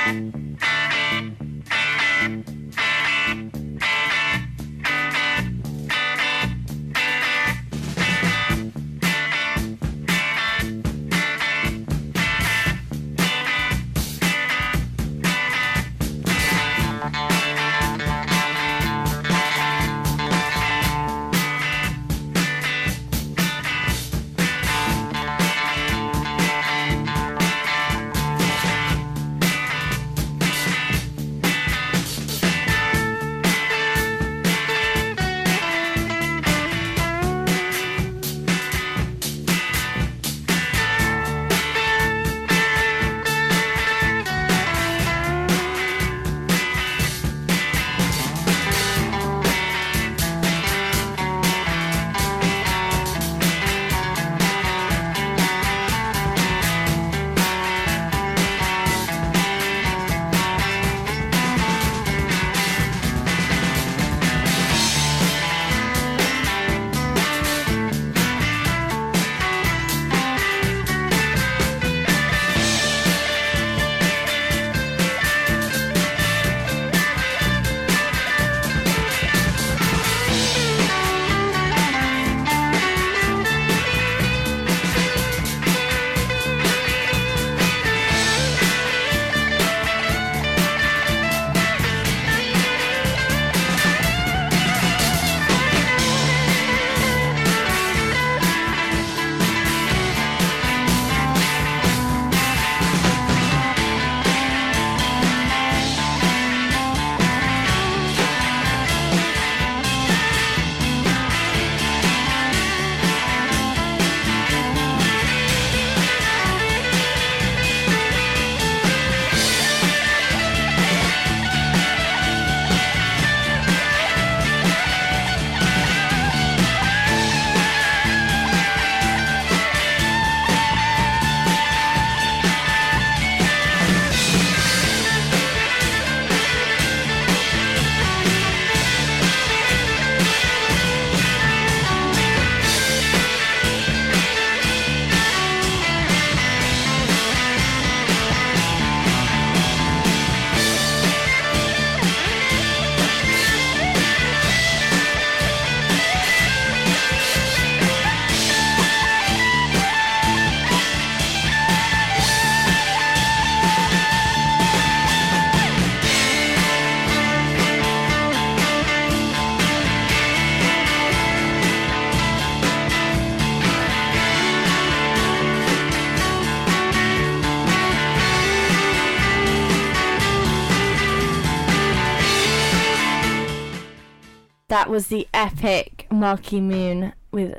B: That was the epic Marquee Moon with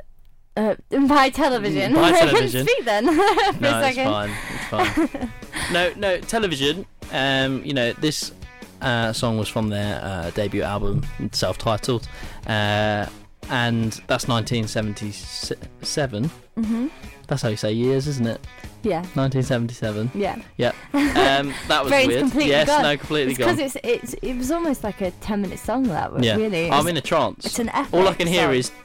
B: by Television.
A: By
B: I couldn't
A: Television.
B: speak then for a
A: No, it's
B: second.
A: fine. It's fine. No, Television. This song was from their debut album, self-titled, and that's 1977.
B: Mhm.
A: That's how you say years, isn't it?
B: Yeah.
A: 1977.
B: Yeah.
A: Yeah. That was
B: Brain's
A: weird.
B: completely
A: Yes,
B: gone.
A: no, completely
B: It's
A: gone.
B: because it was almost like a 10-minute song. That was
A: Yeah.
B: really.
A: I'm in a trance.
B: It's an epic
A: All I can hear
B: song.
A: is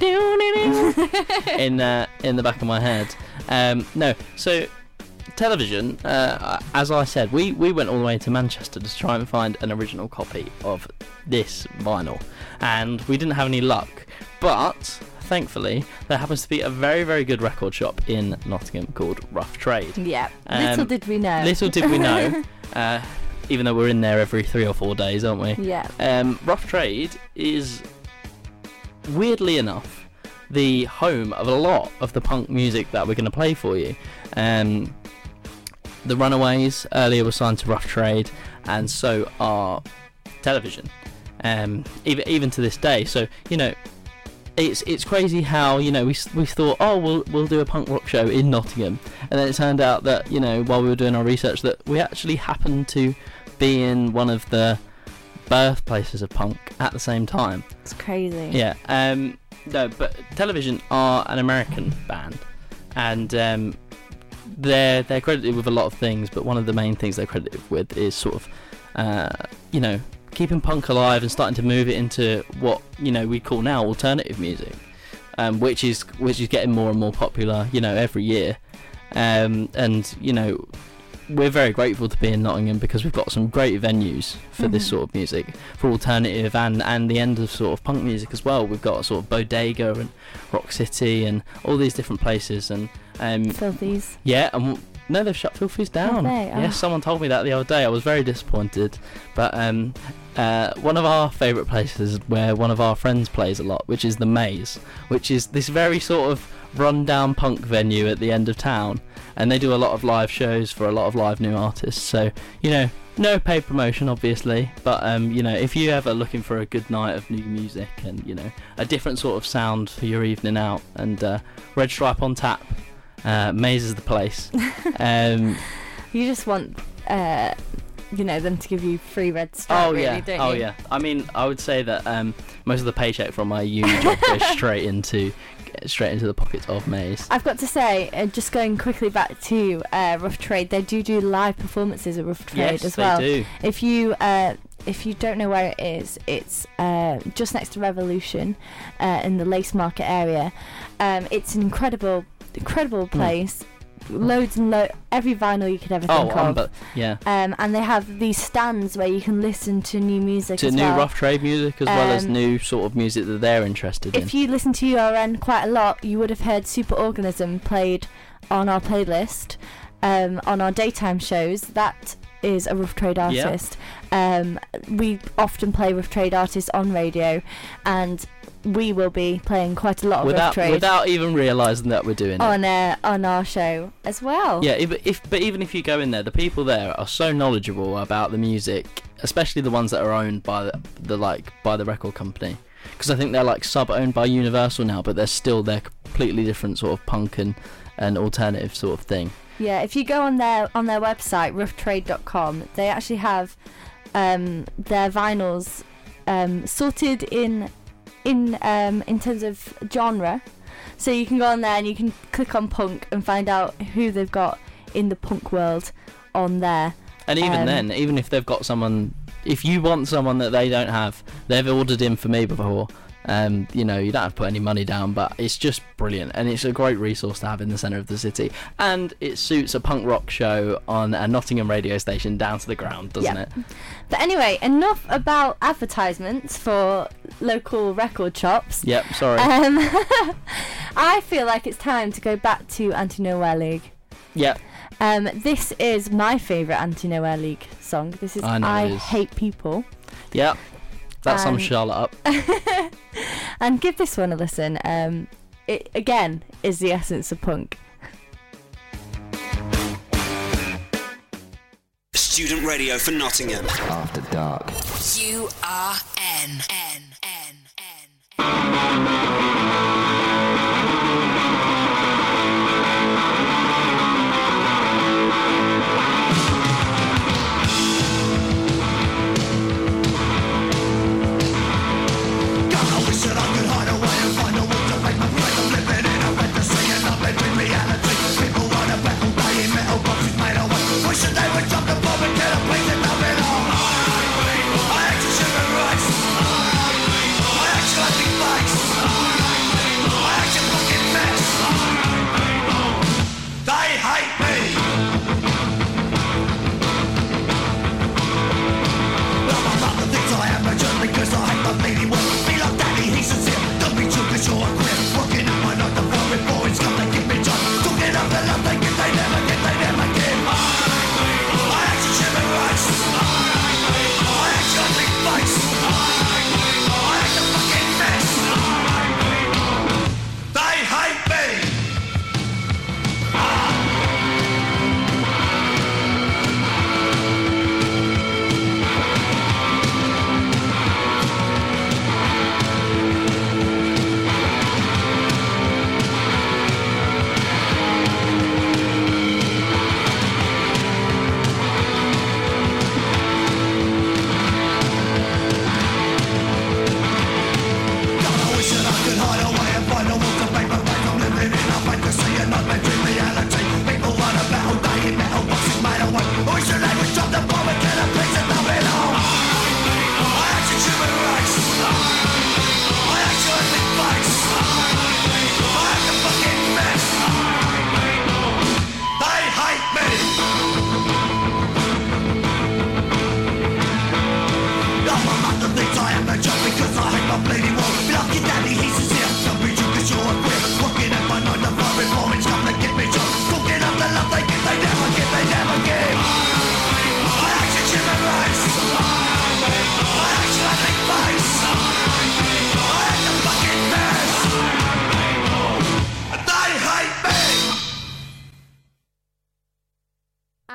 A: in the back of my head. No, so Television. As I said, we went all the way to Manchester to try and find an original copy of this vinyl, and we didn't have any luck. But thankfully, there happens to be a very, very good record shop in Nottingham called Rough Trade.
B: Yeah. Little did we know.
A: Little did we know. Even though we're in there every 3 or 4 days, aren't we?
B: Yeah.
A: Rough Trade is, weirdly enough, the home of a lot of the punk music that we're going to play for you. The Runaways earlier were signed to Rough Trade, and so are Television. Even to this day. So it's crazy how we thought, oh, we'll do a punk rock show in Nottingham, and then it turned out that while we were doing our research that we actually happened to be in one of the birthplaces of punk at the same time.
B: It's crazy.
A: Yeah. No, but Television are an American band, and they're credited with a lot of things, but one of the main things they're credited with is sort of keeping punk alive and starting to move it into what we call now alternative music, which is getting more and more popular every year, and we're very grateful to be in Nottingham because we've got some great venues for this sort of music, for alternative and the end of sort of punk music as well. We've got sort of Bodega and Rock City and all these different places, and
B: Filthies.
A: yeah, and no, they've shut Filthies down.
B: Have they? Oh.
A: Yes, someone told me that the other day. I was very disappointed, but one of our favourite places where one of our friends plays a lot, which is the Maze, which is this very sort of run-down punk venue at the end of town, and they do a lot of live shows for a lot of live new artists. So, you know, no paid promotion obviously, but you know, if you're ever looking for a good night of new music and, you know, a different sort of sound for your evening out, and Red Stripe on tap, Maze is the place.
B: You just want you know, them to give you free Red Stripe, really, don't
A: oh
B: you?
A: yeah. I mean, I would say that most of the paycheck from my uni job goes straight into the pockets of Maze.
B: I've got to say, just going quickly back to Rough Trade, they do live performances at Rough Trade
A: Yes,
B: as
A: they
B: well.
A: do.
B: If you don't know where it is, it's just next to Revolution in the Lace Market area. It's an incredible place. Loads and every vinyl you could ever think of.
A: But yeah.
B: And they have these stands where you can listen to new music
A: To
B: as
A: new
B: well.
A: Rough Trade music as well as new sort of music that they're interested in.
B: If you listen to URN quite a lot, you would have heard Superorganism played on our playlist on our daytime shows. That is a Rough Trade artist. We often play Rough Trade artists on radio, and we will be playing quite a lot of Rough Trade
A: without even realising that we're doing it.
B: On our show as well.
A: Yeah, but even if you go in there, the people there are so knowledgeable about the music, especially the ones that are owned by the record company. Because I think they're like sub-owned by Universal now, but they're completely different sort of punk and alternative sort of thing.
B: Yeah, if you go on their website, roughtrade.com, they actually have their vinyls sorted in terms of genre. So you can go on there and you can click on punk and find out who they've got in the punk world on there.
A: And even then, even if they've got someone, if you want someone that they don't have, they've ordered in for me before. You know, you don't have to put any money down, but it's just brilliant, and it's a great resource to have in the centre of the city, and it suits a punk rock show on a Nottingham radio station down to the ground, doesn't it?
B: But anyway, enough about advertisements for local record shops.
A: Yep, sorry.
B: I feel like it's time to go back to Anti-Nowhere League.
A: Yep.
B: This is my favourite Anti-Nowhere League song. This is I Hate People.
A: Yep. That sums Charlotte up.
B: And give this one a listen. It again is the essence of punk.
G: Student radio for Nottingham.
H: After Dark.
D: URN.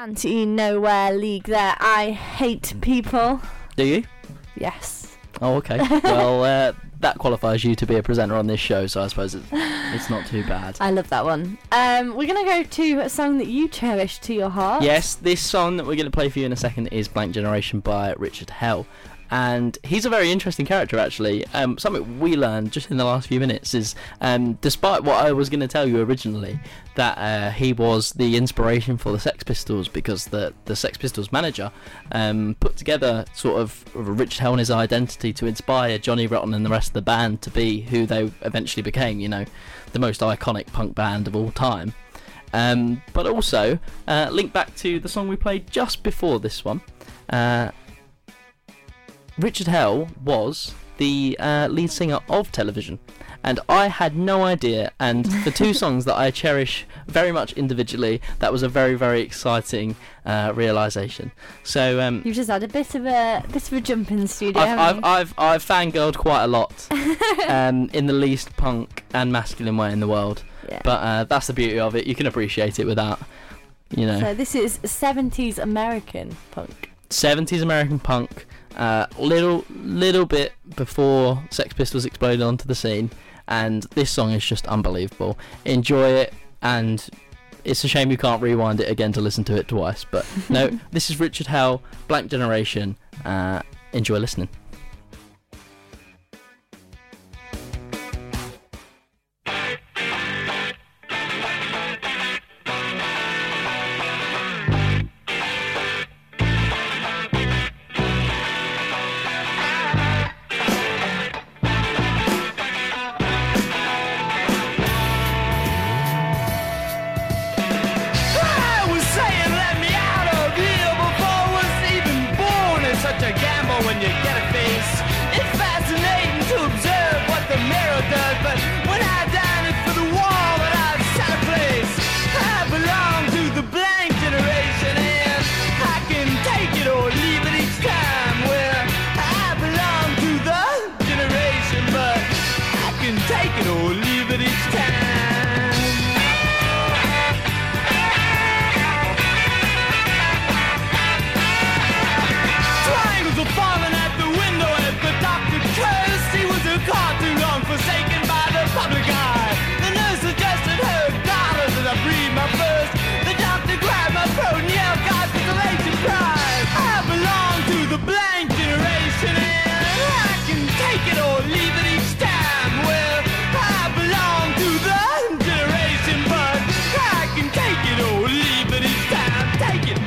B: anti-nowhere league there. I hate people.
A: Do you?
B: Yes.
A: Oh, okay. Well, that qualifies you to be a presenter on this show, so I suppose it's not too bad.
B: I love that one. We're going to go to a song that you cherish to your heart.
A: Yes, this song that we're going to play for you in a second is Blank Generation by Richard Hell. And he's a very interesting character, actually. Something we learned just in the last few minutes is, despite what I was going to tell you originally, that he was the inspiration for the Sex Pistols, because the Sex Pistols manager put together sort of Richard Hell and his identity to inspire Johnny Rotten and the rest of the band to be who they eventually became, you know, the most iconic punk band of all time. But also, link back to the song we played just before this one. Richard Hell was the lead singer of Television, and I had no idea, and the two songs that I cherish very much individually, that was a very, very exciting realisation. So
B: You've just had a bit of a jump in the studio. haven't you?
A: I've fangirled quite a lot in the least punk and masculine way in the world.
B: Yeah.
A: But that's the beauty of it. You can appreciate it without, you know.
B: So this is 70s American punk.
A: 70s American punk, little bit before Sex Pistols exploded onto the scene, and this song is just unbelievable. Enjoy it, and it's a shame you can't rewind it again to listen to it twice, but no, this is Richard Hell, Blank Generation. Enjoy listening.
F: I was saying let me out of here before I was even born. It's such a gamble when you get a face. It's fascinating to observe what the mirror does, but when I dine it for the wall that I've set a place. I belong to the blank generation, and I can take it or leave it each time. Well, I belong to the generation, but I can take it or leave it each time. Triangles were falling at the window as the doctor cursed. He was a car too long forsaken by the public eye. The nurse suggested her dollars as I breathed my first. The doctor grabbed my throat and yelled, God, consolation prize. I belong to the blank generation, and I can take it or leave it each time. Well, I belong to the generation, but I can take it or leave it each time. Take it.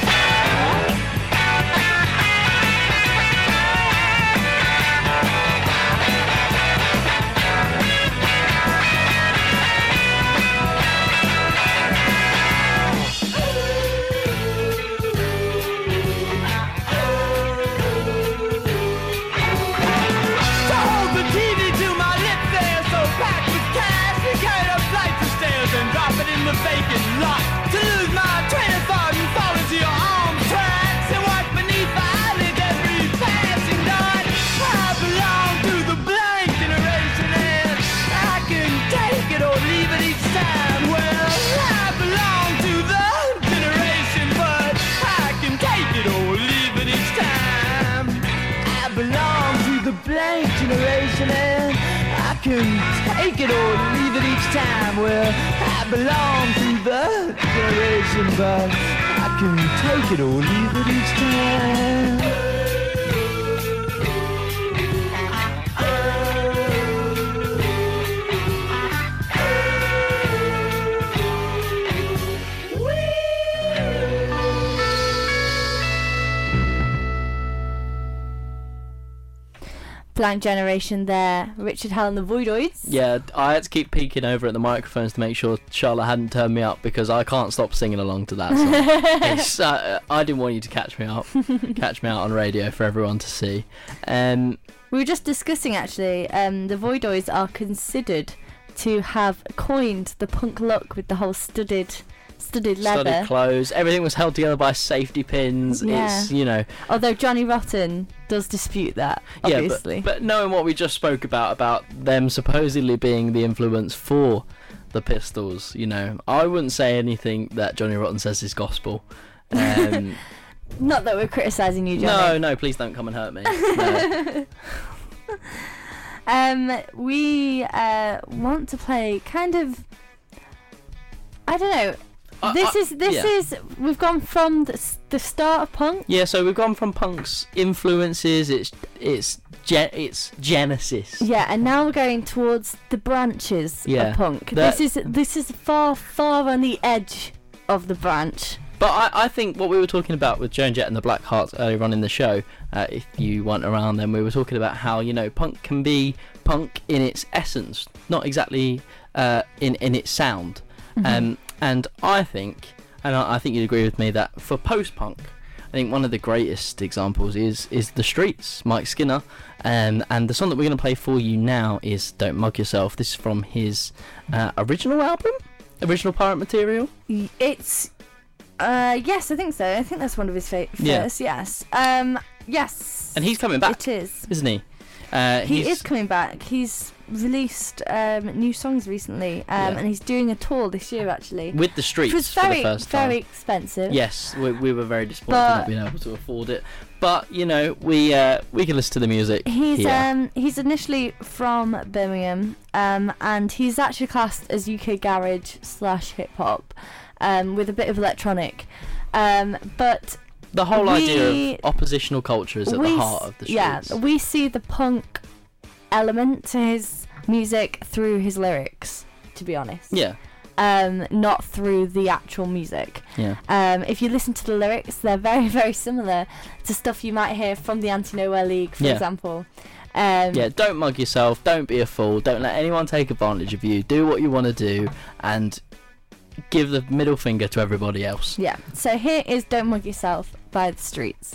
F: To hold the TV to my lips there, so packed with cash, we carried up flights of stairs and drop it in the vacant lot. To lose my train of thought and fall into your arms tracks and watch beneath my eyelids every passing dot. I belong to the blank generation, and I can take it or leave it each time. Well, I belong to the generation, but I can take it or leave it each time. I belong to the blank generation, and I can take it or leave it each time. Well, I belong to the generation, but I can take it or leave it each time.
B: Blank Generation there. Richard Hell and the Voidoids.
A: Yeah, I had to keep peeking over at the microphones to make sure Charlotte hadn't turned me up, because I can't stop singing along to that song. I didn't want you to catch me out on radio for everyone to see.
B: We were just discussing actually, the Voidoids are considered to have coined the punk look with the whole studded leather.
A: Studded clothes, everything was held together by safety pins.
B: Yeah.
A: It's, you know.
B: Although Johnny Rotten does dispute that, obviously.
A: Yeah, but knowing what we just spoke about them supposedly being the influence for the Pistols, you know, I wouldn't say anything that Johnny Rotten says is gospel.
B: Not that we're criticising you,
A: No,
B: Johnny.
A: no, please don't come and hurt me. No.
B: We want to play kind of. I don't know. We've gone from the start of punk.
A: Yeah, so we've gone from punk's influences, its genesis.
B: Yeah, and now we're going towards the branches of punk. This is far on the edge of the branch.
A: But I think what we were talking about with Joan Jett and the Black Hearts earlier on in the show, if you weren't around then, we were talking about how, punk can be punk in its essence, not exactly in its sound.
B: Mm-hmm.
A: And I think you'd agree with me that for post-punk, I think one of the greatest examples is The Streets, Mike Skinner, and the song that we're going to play for you now is Don't Mug Yourself. This is from his original album, original Pirate Material.
B: It's yes, I think so. I think that's one of his first. Yes. Yes.
A: And he's coming back.
B: It is,
A: isn't he?
B: He is coming back. He's released new songs recently, and he's doing a tour this year actually.
A: With The Streets,
B: it was
A: for the first time.
B: very expensive.
A: Yes, we were very disappointed not being able to afford it. But we can listen to the music.
B: He's initially from Birmingham, and he's actually classed as UK garage / hip hop, with a bit of electronic, but.
A: The whole idea of oppositional culture is at the heart of The Streets.
B: Yeah, we see the punk element to his music through his lyrics, to be honest.
A: Yeah.
B: Not through the actual music.
A: Yeah.
B: If you listen to the lyrics, they're very, very similar to stuff you might hear from the Anti-Nowhere League, for example.
A: Don't mug yourself, don't be a fool, don't let anyone take advantage of you, do what you want to do, and give the middle finger to everybody else.
B: Yeah, so here is Don't Mug Yourself by The Streets.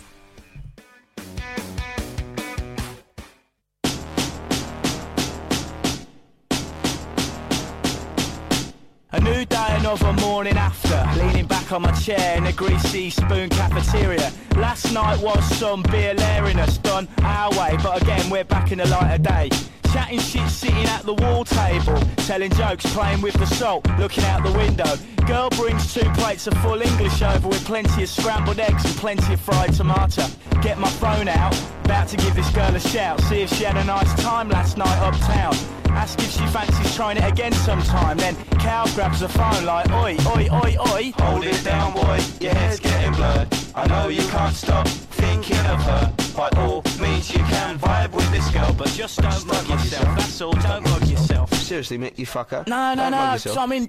C: A new day, another morning after, leaning back on my chair in a greasy spoon cafeteria. Last night was some beer lariness done our way, but again we're back in the light of day. Chatting shit, sitting at the wall table, telling jokes, playing with the salt, looking out the window. Girl brings 2 plates of full English over with plenty of scrambled eggs and plenty of fried tomato. Get my phone out, about to give this girl a shout, see if she had a nice time last night uptown. Ask if she fancies trying it again sometime. Then Cal grabs the phone like, oi, oi, oi, oi. Hold it down, boy, your head's getting blurred. I know you can't stop thinking of her. By all means you can vibe with this girl, but just don't mug yourself, that's all, don't mug yourself.
H: Seriously, mate, you fucker.
C: No. I mean,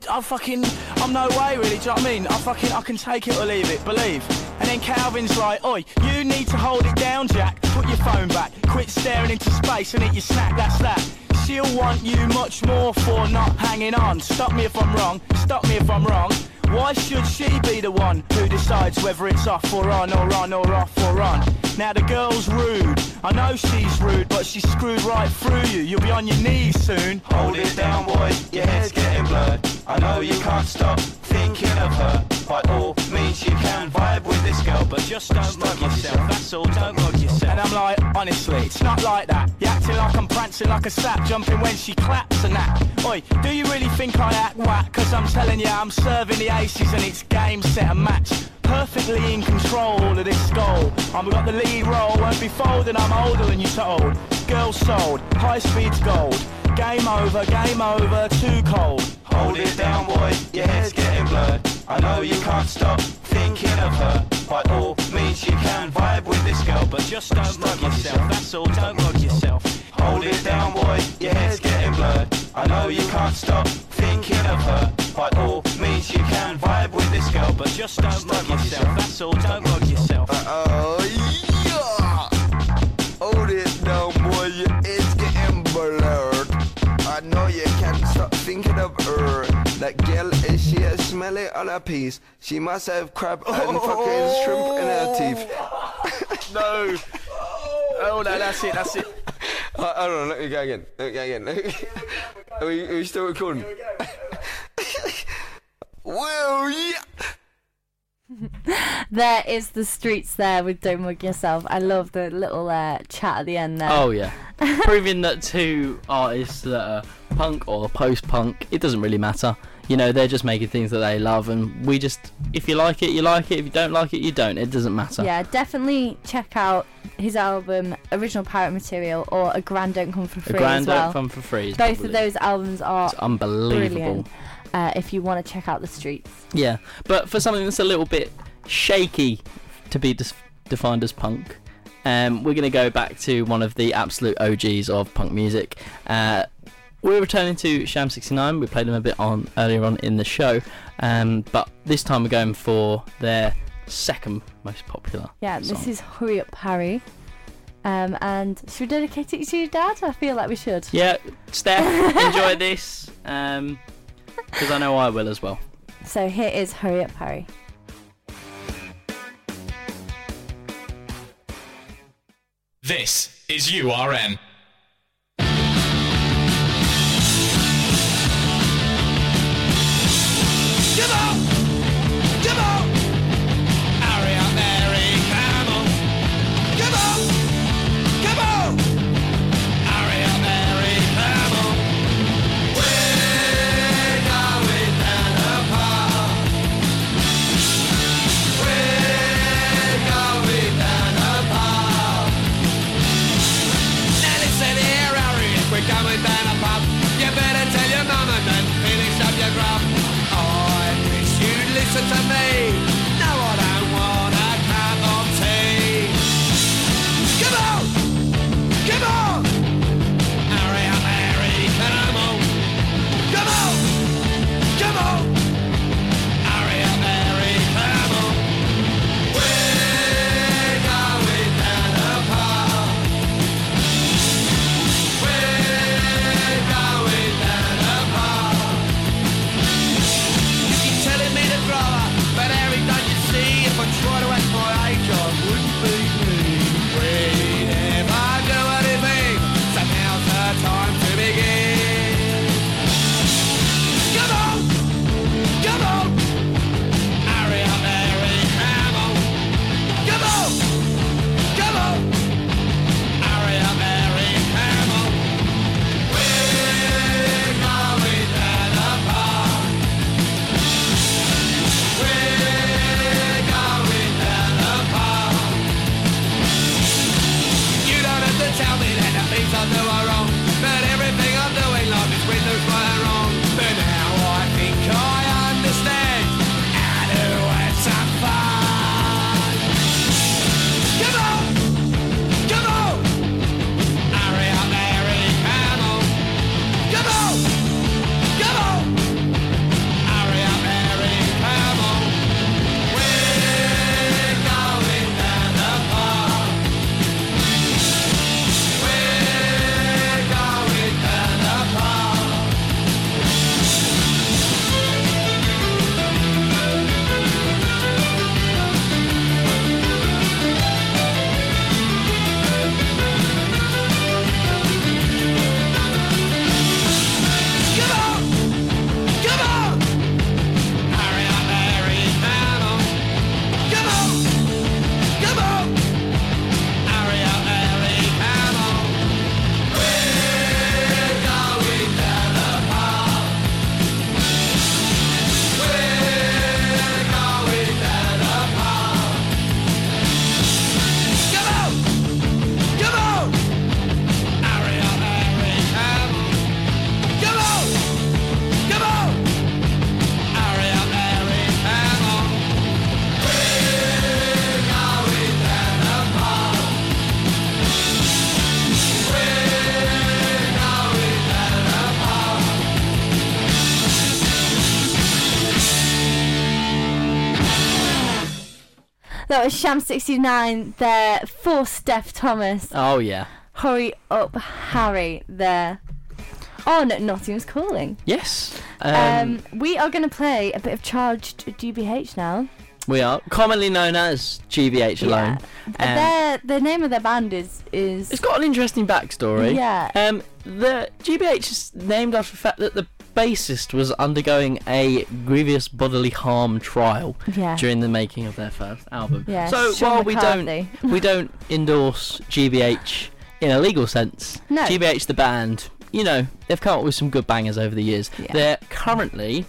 C: I'm no way really, do you know what I mean? I can take it or leave it, believe. And then Calvin's like, oi, you need to hold it down, Jack. Put your phone back, quit staring into space and eat your snack, that's that. She'll want you much more for not hanging on. Stop me if I'm wrong, stop me if I'm wrong. Why should she be the one who decides whether it's off or on or on or off or on? Now the girl's rude, I know she's rude, but she's screwed right through you. You'll be on your knees soon. Hold it down, boy, your head's getting blurred. I know you can't stop thinking of her. By all means you can vibe with this girl, but just don't mug yourself, that's all, don't mug yourself. And I'm like, honestly, it's not like that. You're acting like I'm prancing like a sap, jumping when she claps and that. Oi, do you really think I act whack? Cause I'm telling you, I'm serving the aces and it's game, set and match. Perfectly in control of this goal. I've got the lead role, won't be folding, I'm older than you told. Girl sold, high speed's gold. Game over, too cold. Hold it down, boy, your head's getting blurred. I know you can't stop thinking of her. By all means you can vibe with this girl, but just don't mug yourself, that's all, don't mug yourself. Hold it down, boy, your head's getting blurred. I know you can't stop thinking of her. By all means you can vibe with this girl, but just don't mug yourself, that's all, don't mug yourself.
H: Hold it down, boy, your head's getting blurred. I know you can't stop thinking of her. That girl, is she a smelly on her piece? She must have crab and fucking shrimp in her teeth.
C: No. Oh no, that's it.
H: Hold on, let me go again. Are we still recording? Well, yeah.
B: There is The Streets there with Don't Mug Yourself. I love the little chat at the end there.
A: Oh yeah. Proving that 2 artists that are punk or post-punk, it doesn't really matter. You know, they're just making things that they love, and we just, if you like it, you like it. If you don't like it, you don't. It doesn't matter.
B: Yeah, definitely check out his album Original Pirate Material or A Grand Don't Come For Free
A: A Grand
B: as well.
A: Don't Come For Free.
B: Both
A: probably.
B: of those albums are
A: It's unbelievable.
B: brilliant. If you want to check out the streets.
A: Yeah, but for something that's a little bit shaky to be defined as punk, we're going to go back to one of the absolute OGs of punk music. We're returning to Sham 69. We played them a bit earlier on in the show, but this time we're going for their second most popular
B: Yeah,
A: song.
B: this is Hurry Up Harry. And should we dedicate it to your dad? I feel like we should.
A: Yeah, Steph, enjoy this, because I know I will as well.
B: So here is Hurry Up Harry.
I: This is URN.
F: Come on! Come on! Hurry up, Mary, come on! Come on! Come on! Hurry up, Mary, come on! We're going down the park. We're going down the park. Now listen here, Harry, if we're going down the pub, you better tell your mum and then finish up your grub. You'd listen to me. No, I don't want a cup of tea. Come on! Come on! Hurry up, Harry, come on! Come on! Come on! Hurry up, Harry, come on! We're going down the park. We're going down the park. Telling me to grow up, but Harry, don't you see? If I try to act my age, I wouldn't be me. We never do anything, so now's the time to begin. Come on, come on, hurry up, Harry, come on. Come on, come on, hurry up, Harry, come on. We're going down the park. We're going down the park. You don't have to tell me that the things I do are wrong, but everything I'm doing life is windows right and wrong. But now I think I understand how to have some fun. Come on, come on, hurry up, Harry, come on. Come on, come on. Hurry up, Harry, come on. We're going down the park. We're going down the park. Come on, come on. Hurry up, Harry, come on. Come on, come on. Hurry up, Harry, come on. We're going down the park. We're going down the park. Come on, come on. Hurry up, Harry, come on. Come on, come on. Hurry up, Harry, come on. We're going down the park. We're going down the park.
B: That was Sham 69 there for Steph Thomas.
A: Oh yeah.
B: Hurry Up Harry there on Nottingham's Calling.
A: Yes.
B: We are going to play a bit of Charged GBH now.
A: We are commonly known as GBH alone.
B: The name of their band is
A: It's got an interesting backstory.
B: Yeah.
A: The GBH is named after the fact that the bassist was undergoing a grievous bodily harm trial
B: Yeah.
A: during the making of their first album.
B: Yeah,
A: So
B: Sean
A: while
B: McCartney.
A: we don't endorse GBH in a legal sense,
B: No.
A: GBH the band, you know, they've come up with some good bangers over the years.
B: Yeah.
A: They're currently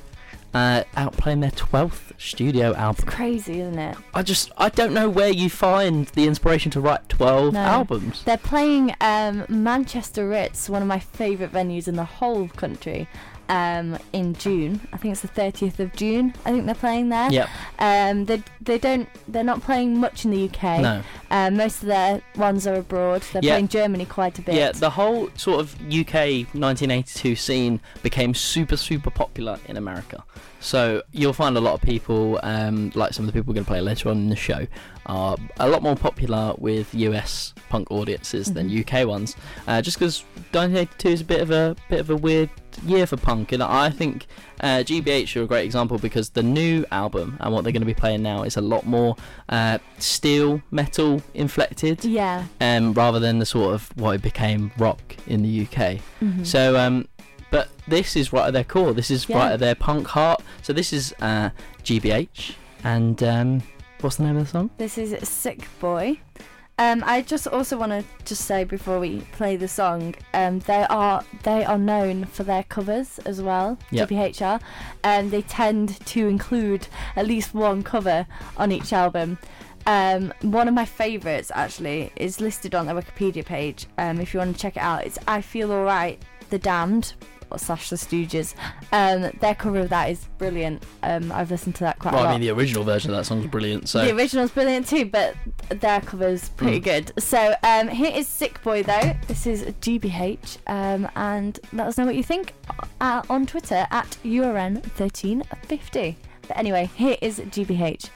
A: out playing their 12th studio album.
B: Crazy, isn't it?
A: I don't know where you find the inspiration to write 12
B: No.
A: albums.
B: They're playing Manchester Ritz, one of my favourite venues in the whole country, in June. I think it's the 30th of June. I think they're playing there.
A: Yep.
B: They're not playing much in the UK.
A: No.
B: Most of their ones are abroad. They're
A: Yeah.
B: playing Germany quite a bit.
A: Yeah, the whole sort of UK 1982 scene became super, super popular in America. So you'll find a lot of people, like some of the people we're going to play later on in the show, are a lot more popular with US punk audiences than UK ones. Just because 1982 is a bit of a weird year for punk, and I think GBH are a great example because the new album and what they're going to be playing now is a lot more steel metal inflected.
B: Yeah.
A: Rather than the sort of what it became rock in the UK.
B: Mhm.
A: So, but this is right at their core. This is
B: Yeah.
A: right at their punk heart. So this is GBH, and what's the name of the song?
B: This is Sick Boy. I just also want to just say before we play the song, they are known for their covers as well.
A: Yep.
B: GBH are, and they tend to include at least one cover on each album. One of my favourites actually is listed on their Wikipedia page. If you want to check it out, it's I Feel Alright, The Damned / The Stooges. Their cover of that is brilliant. I've listened to that quite a
A: Well,
B: lot.
A: I mean, the original version of that song's brilliant. So
B: The original's brilliant too, but their cover's pretty good. So here is Sick Boy though. This is GBH, and let us know what you think on Twitter at URN1350. But anyway, here is GBH.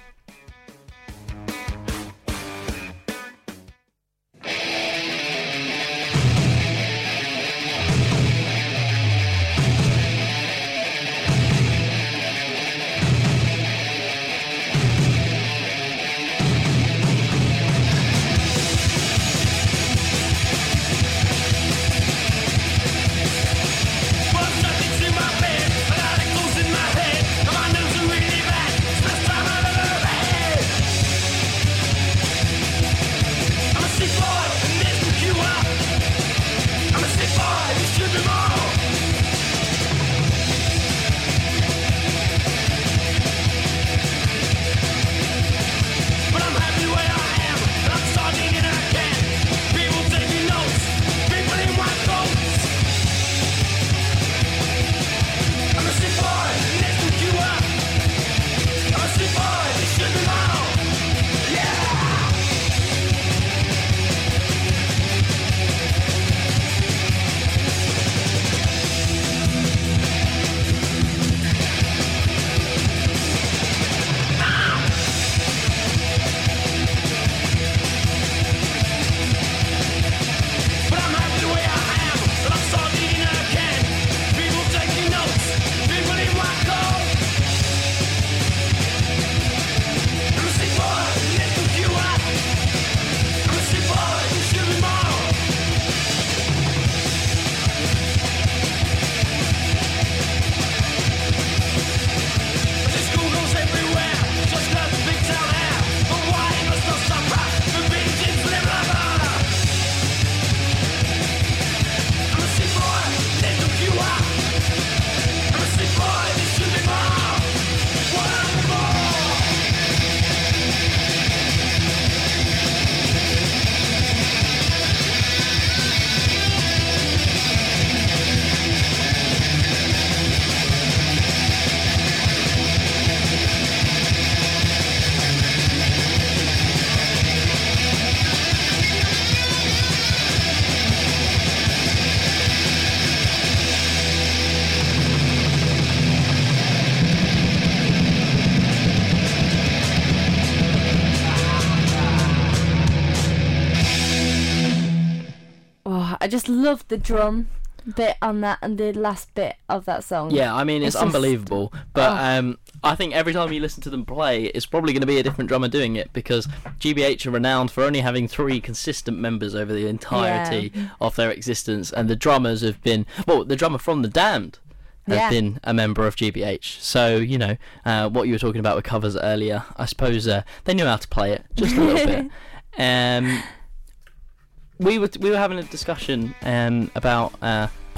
B: I just love the drum bit on that and the last bit of that song.
A: Yeah, I mean, it's
B: just-
A: unbelievable. But I think every time you listen to them play, it's probably going to be a different drummer doing it, because GBH are renowned for only having 3 consistent members over the entirety of their existence, and the drummers have been, well, the drummer from The Damned has been a member of GBH. So, you know, what you were talking about with covers earlier, I suppose they knew how to play it just a little bit. We were having a discussion about pop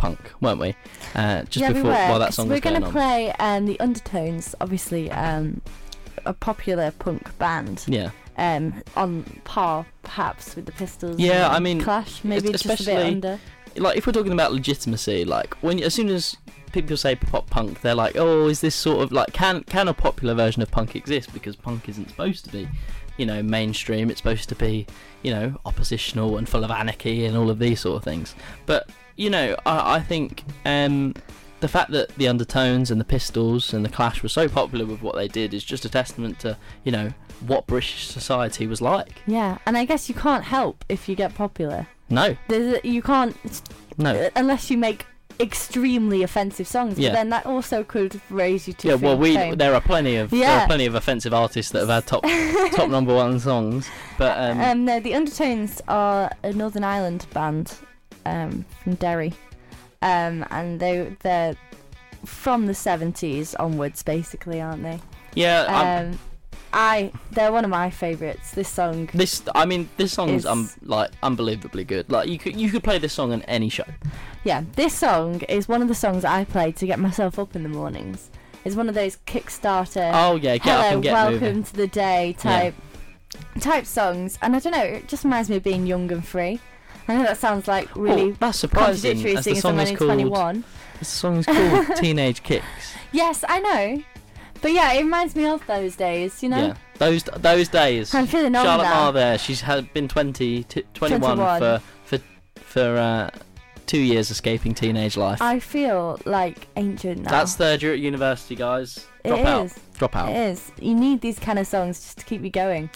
A: punk, weren't we? Just
B: yeah,
A: before
B: we were,
A: while that
B: 'cause
A: song
B: we're
A: was going
B: gonna
A: on.
B: play the Undertones, obviously a popular punk band.
A: Yeah.
B: On par, perhaps, with the Pistols.
A: Yeah,
B: and
A: I mean,
B: Clash, maybe just a bit
A: especially-
B: under.
A: Like, if we're talking about legitimacy, like, as soon as people say pop punk, they're like, oh, is this sort of like, can a popular version of punk exist? Because punk isn't supposed to be, mainstream. It's supposed to be, oppositional and full of anarchy and all of these sort of things. But I think the fact that the Undertones and the Pistols and the Clash were so popular with what they did is just a testament to what British society was like.
B: Yeah, and I guess you can't help if you get popular.
A: No.
B: You can't.
A: No.
B: Unless you make extremely offensive songs,
A: Yeah.
B: but then that also could raise you to
A: Yeah, well,
B: fame.
A: there are plenty of offensive artists that have had top number one songs, but
B: no, the Undertones are a Northern Ireland band from Derry, and they're from the 70s onwards, basically, aren't they?
A: yeah,
B: They're one of my favourites. This song.
A: this song is unbelievably good. Like you could play this song on any show.
B: Yeah, this song is one of the songs I play to get myself up in the mornings. It's one of those Kickstarter.
A: Oh yeah, get up and get
B: welcome
A: moving.
B: to the day type songs, and I don't know, it just reminds me of being young and free. I know that sounds like really
A: that's surprising.
B: contradictory,
A: As
B: seeing
A: the
B: as
A: song
B: I'm
A: is
B: only
A: called,
B: 21.
A: the song is called Teenage Kicks.
B: Yes, I know, but yeah, it reminds me of those days.
A: Yeah, those days.
B: I'm feeling old
A: Charlotte
B: now.
A: Marr there. She's been 21
B: 21.
A: for 2 years escaping teenage life.
B: I feel like ancient now.
A: That's third year at university, guys.
B: It
A: Drop out.
B: It is. You need these kind of songs just to keep you going.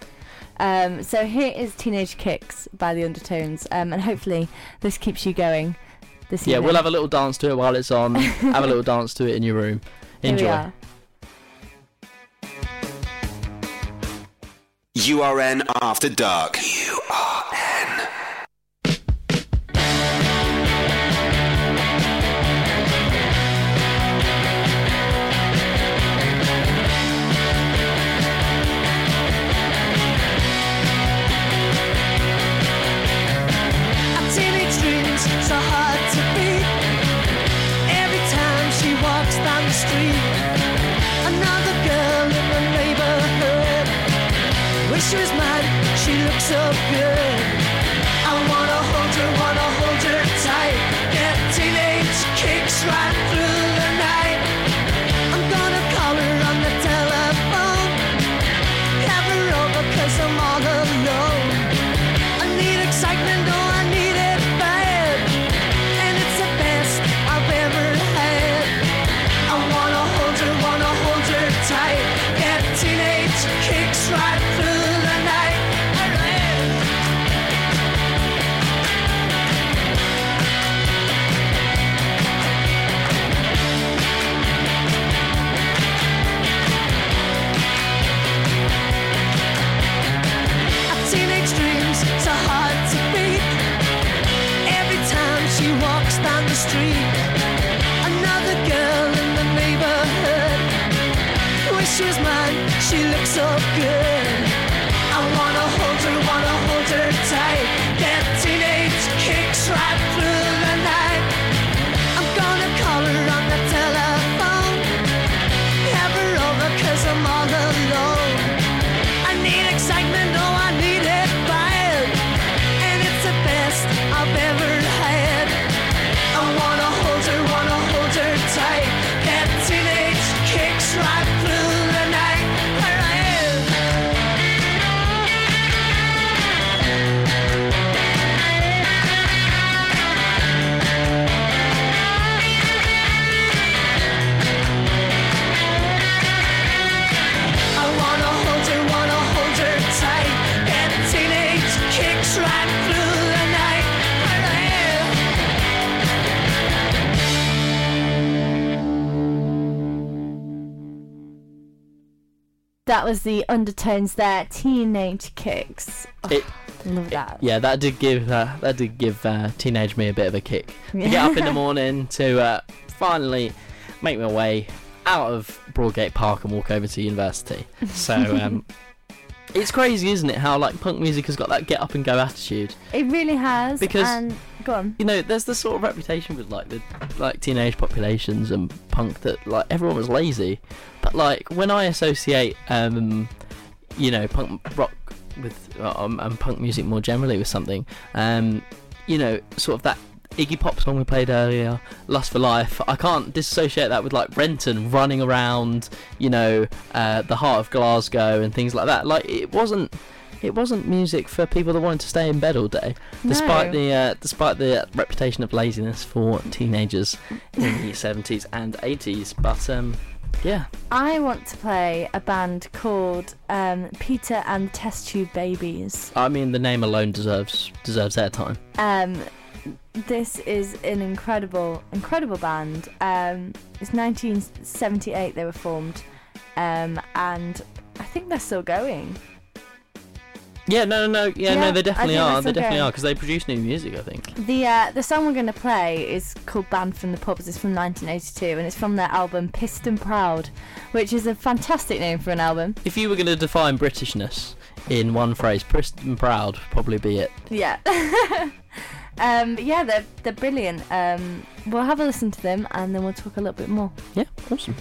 B: So here is Teenage Kicks by the Undertones, and hopefully this keeps you going this evening.
A: Yeah, we'll have a little dance to it while it's on. Have a little dance to it in your room.
B: Here we
A: Enjoy.
B: are.
G: URN After Dark.
F: Teenage dreams so hard to beat. Every time she walks down the street, another girl in the neighborhood. Wish she was mine, she looks so good. I wanna hold her tight. Get teenage kicks right through the night. I'm gonna call her on the telephone, have her over 'cause I'm all alone. I need excitement, oh I need it bad, and it's the best I've ever had. I wanna hold her tight, get teenage kicks right through the night. Teenage dreams so hard to beat. Every time she walks down the street, another girl in the neighborhood. Wish she was mine, she looks so good. I wanna hold her tight. Get teenage kicks right through the night. I'm gonna call her on the telephone, have her over 'cause I'm all alone. I need excitement, oh I need it bad, and it's the best I've ever had. I wanna hold her tight, get teenage kicks right through the night. I wanna hold her tight, get teenage kicks right through the night.
B: That was the Undertones there, Teenage Kicks. Oh,
A: It-
B: love that.
A: Yeah, that did give teenage me a bit of a kick. To get up in the morning to finally make my way out of Broadgate Park and walk over to university. So it's crazy, isn't it? How like punk music has got that get up and go attitude.
B: It really has.
A: Because
B: and Go on.
A: You know, there's the sort of reputation with like the teenage populations and punk that like everyone was lazy, but like when I associate you know, punk rock with and punk music more generally with something, you know, sort of that Iggy Pop song we played earlier, Lust for Life, I can't disassociate that with like Renton running around, you know, the heart of Glasgow and things like that. Like it wasn't music for people that wanted to stay in bed all day, despite the reputation of laziness for teenagers in the 70s and 80s. But yeah,
B: I want to play a band called Peter and the Test Tube Babies.
A: I mean, the name alone deserves airtime.
B: This is an incredible band. It's 1978 they were formed, and I think they're still going.
A: Yeah, no, they definitely are. They definitely
B: going.
A: are, because they produce new music, I think.
B: The song we're going to play is called Band from the Pubs. It's from 1982, and it's from their album Pissed and Proud, which is a fantastic name for an album.
A: If you were going to define Britishness in one phrase, Pissed and Proud would probably be it.
B: Yeah. Yeah, they're brilliant. We'll have a listen to them, and then we'll talk a little bit more.
A: Yeah, awesome.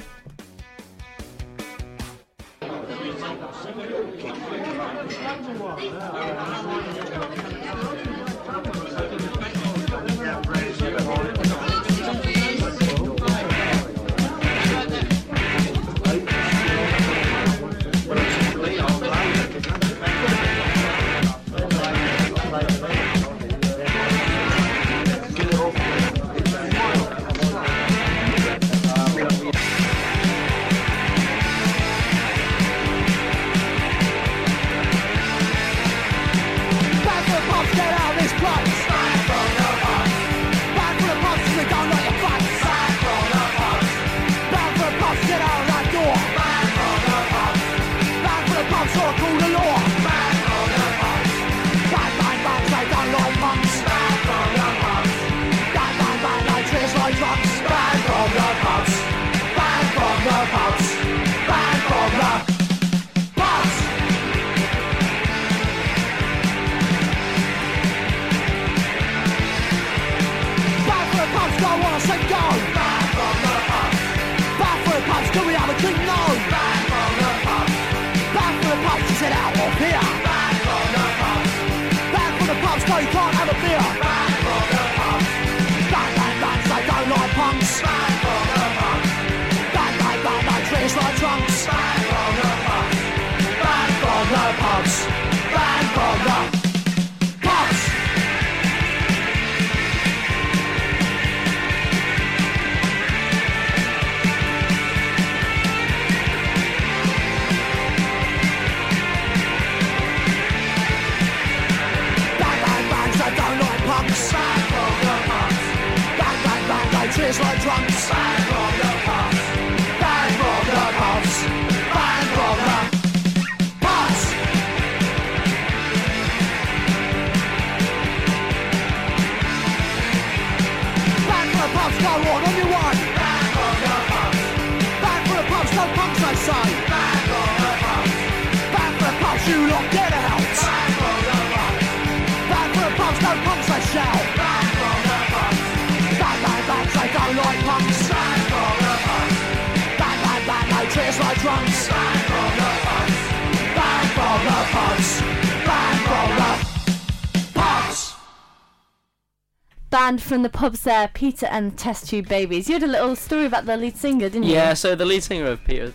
B: Band from the Pubs there, Peter and the Test Tube Babies. You had a little story about the lead singer, didn't you?
A: Yeah, so the lead singer of Peter,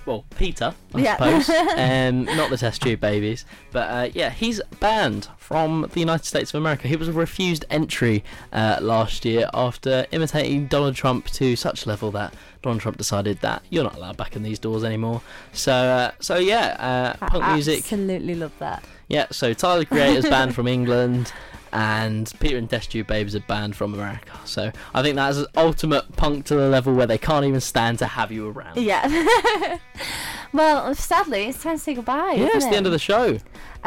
A: I suppose, not the Test Tube Babies, but yeah, he's banned from the United States of America. He was refused entry last year after imitating Donald Trump to such a level that Donald Trump decided that you're not allowed back in these doors anymore. So yeah, punk music.
B: Absolutely love that.
A: Yeah, so Tyler the Creator's banned from England, and Peter and Test Tube Babies are banned from America. So I think that's ultimate punk to the level where they can't even stand to have you around.
B: Yeah. Well, sadly, it's time to say goodbye.
A: Yeah,
B: isn't
A: it's the end of the show.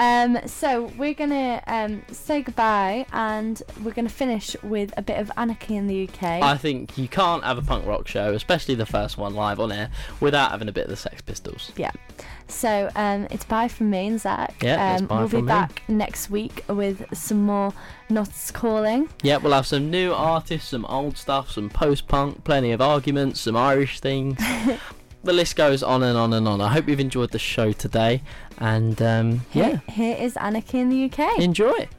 B: So we're gonna say goodbye, and we're gonna finish with a bit of Anarchy in the UK.
A: I think you can't have a punk rock show, especially the first one live on air, without having a bit of the Sex Pistols.
B: Yeah. So it's bye from me and Zach.
A: Yeah, it's bye
B: we'll
A: from
B: be
A: me.
B: back next week with some more Knots Calling.
A: Yeah, we'll have some new artists, some old stuff, some post-punk, plenty of arguments, some Irish things. The list goes on and on and on. I hope you've enjoyed the show today, and yeah,
B: Here is Anarchy in the UK.
A: enjoy.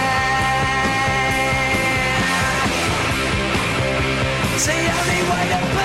C: See, only way to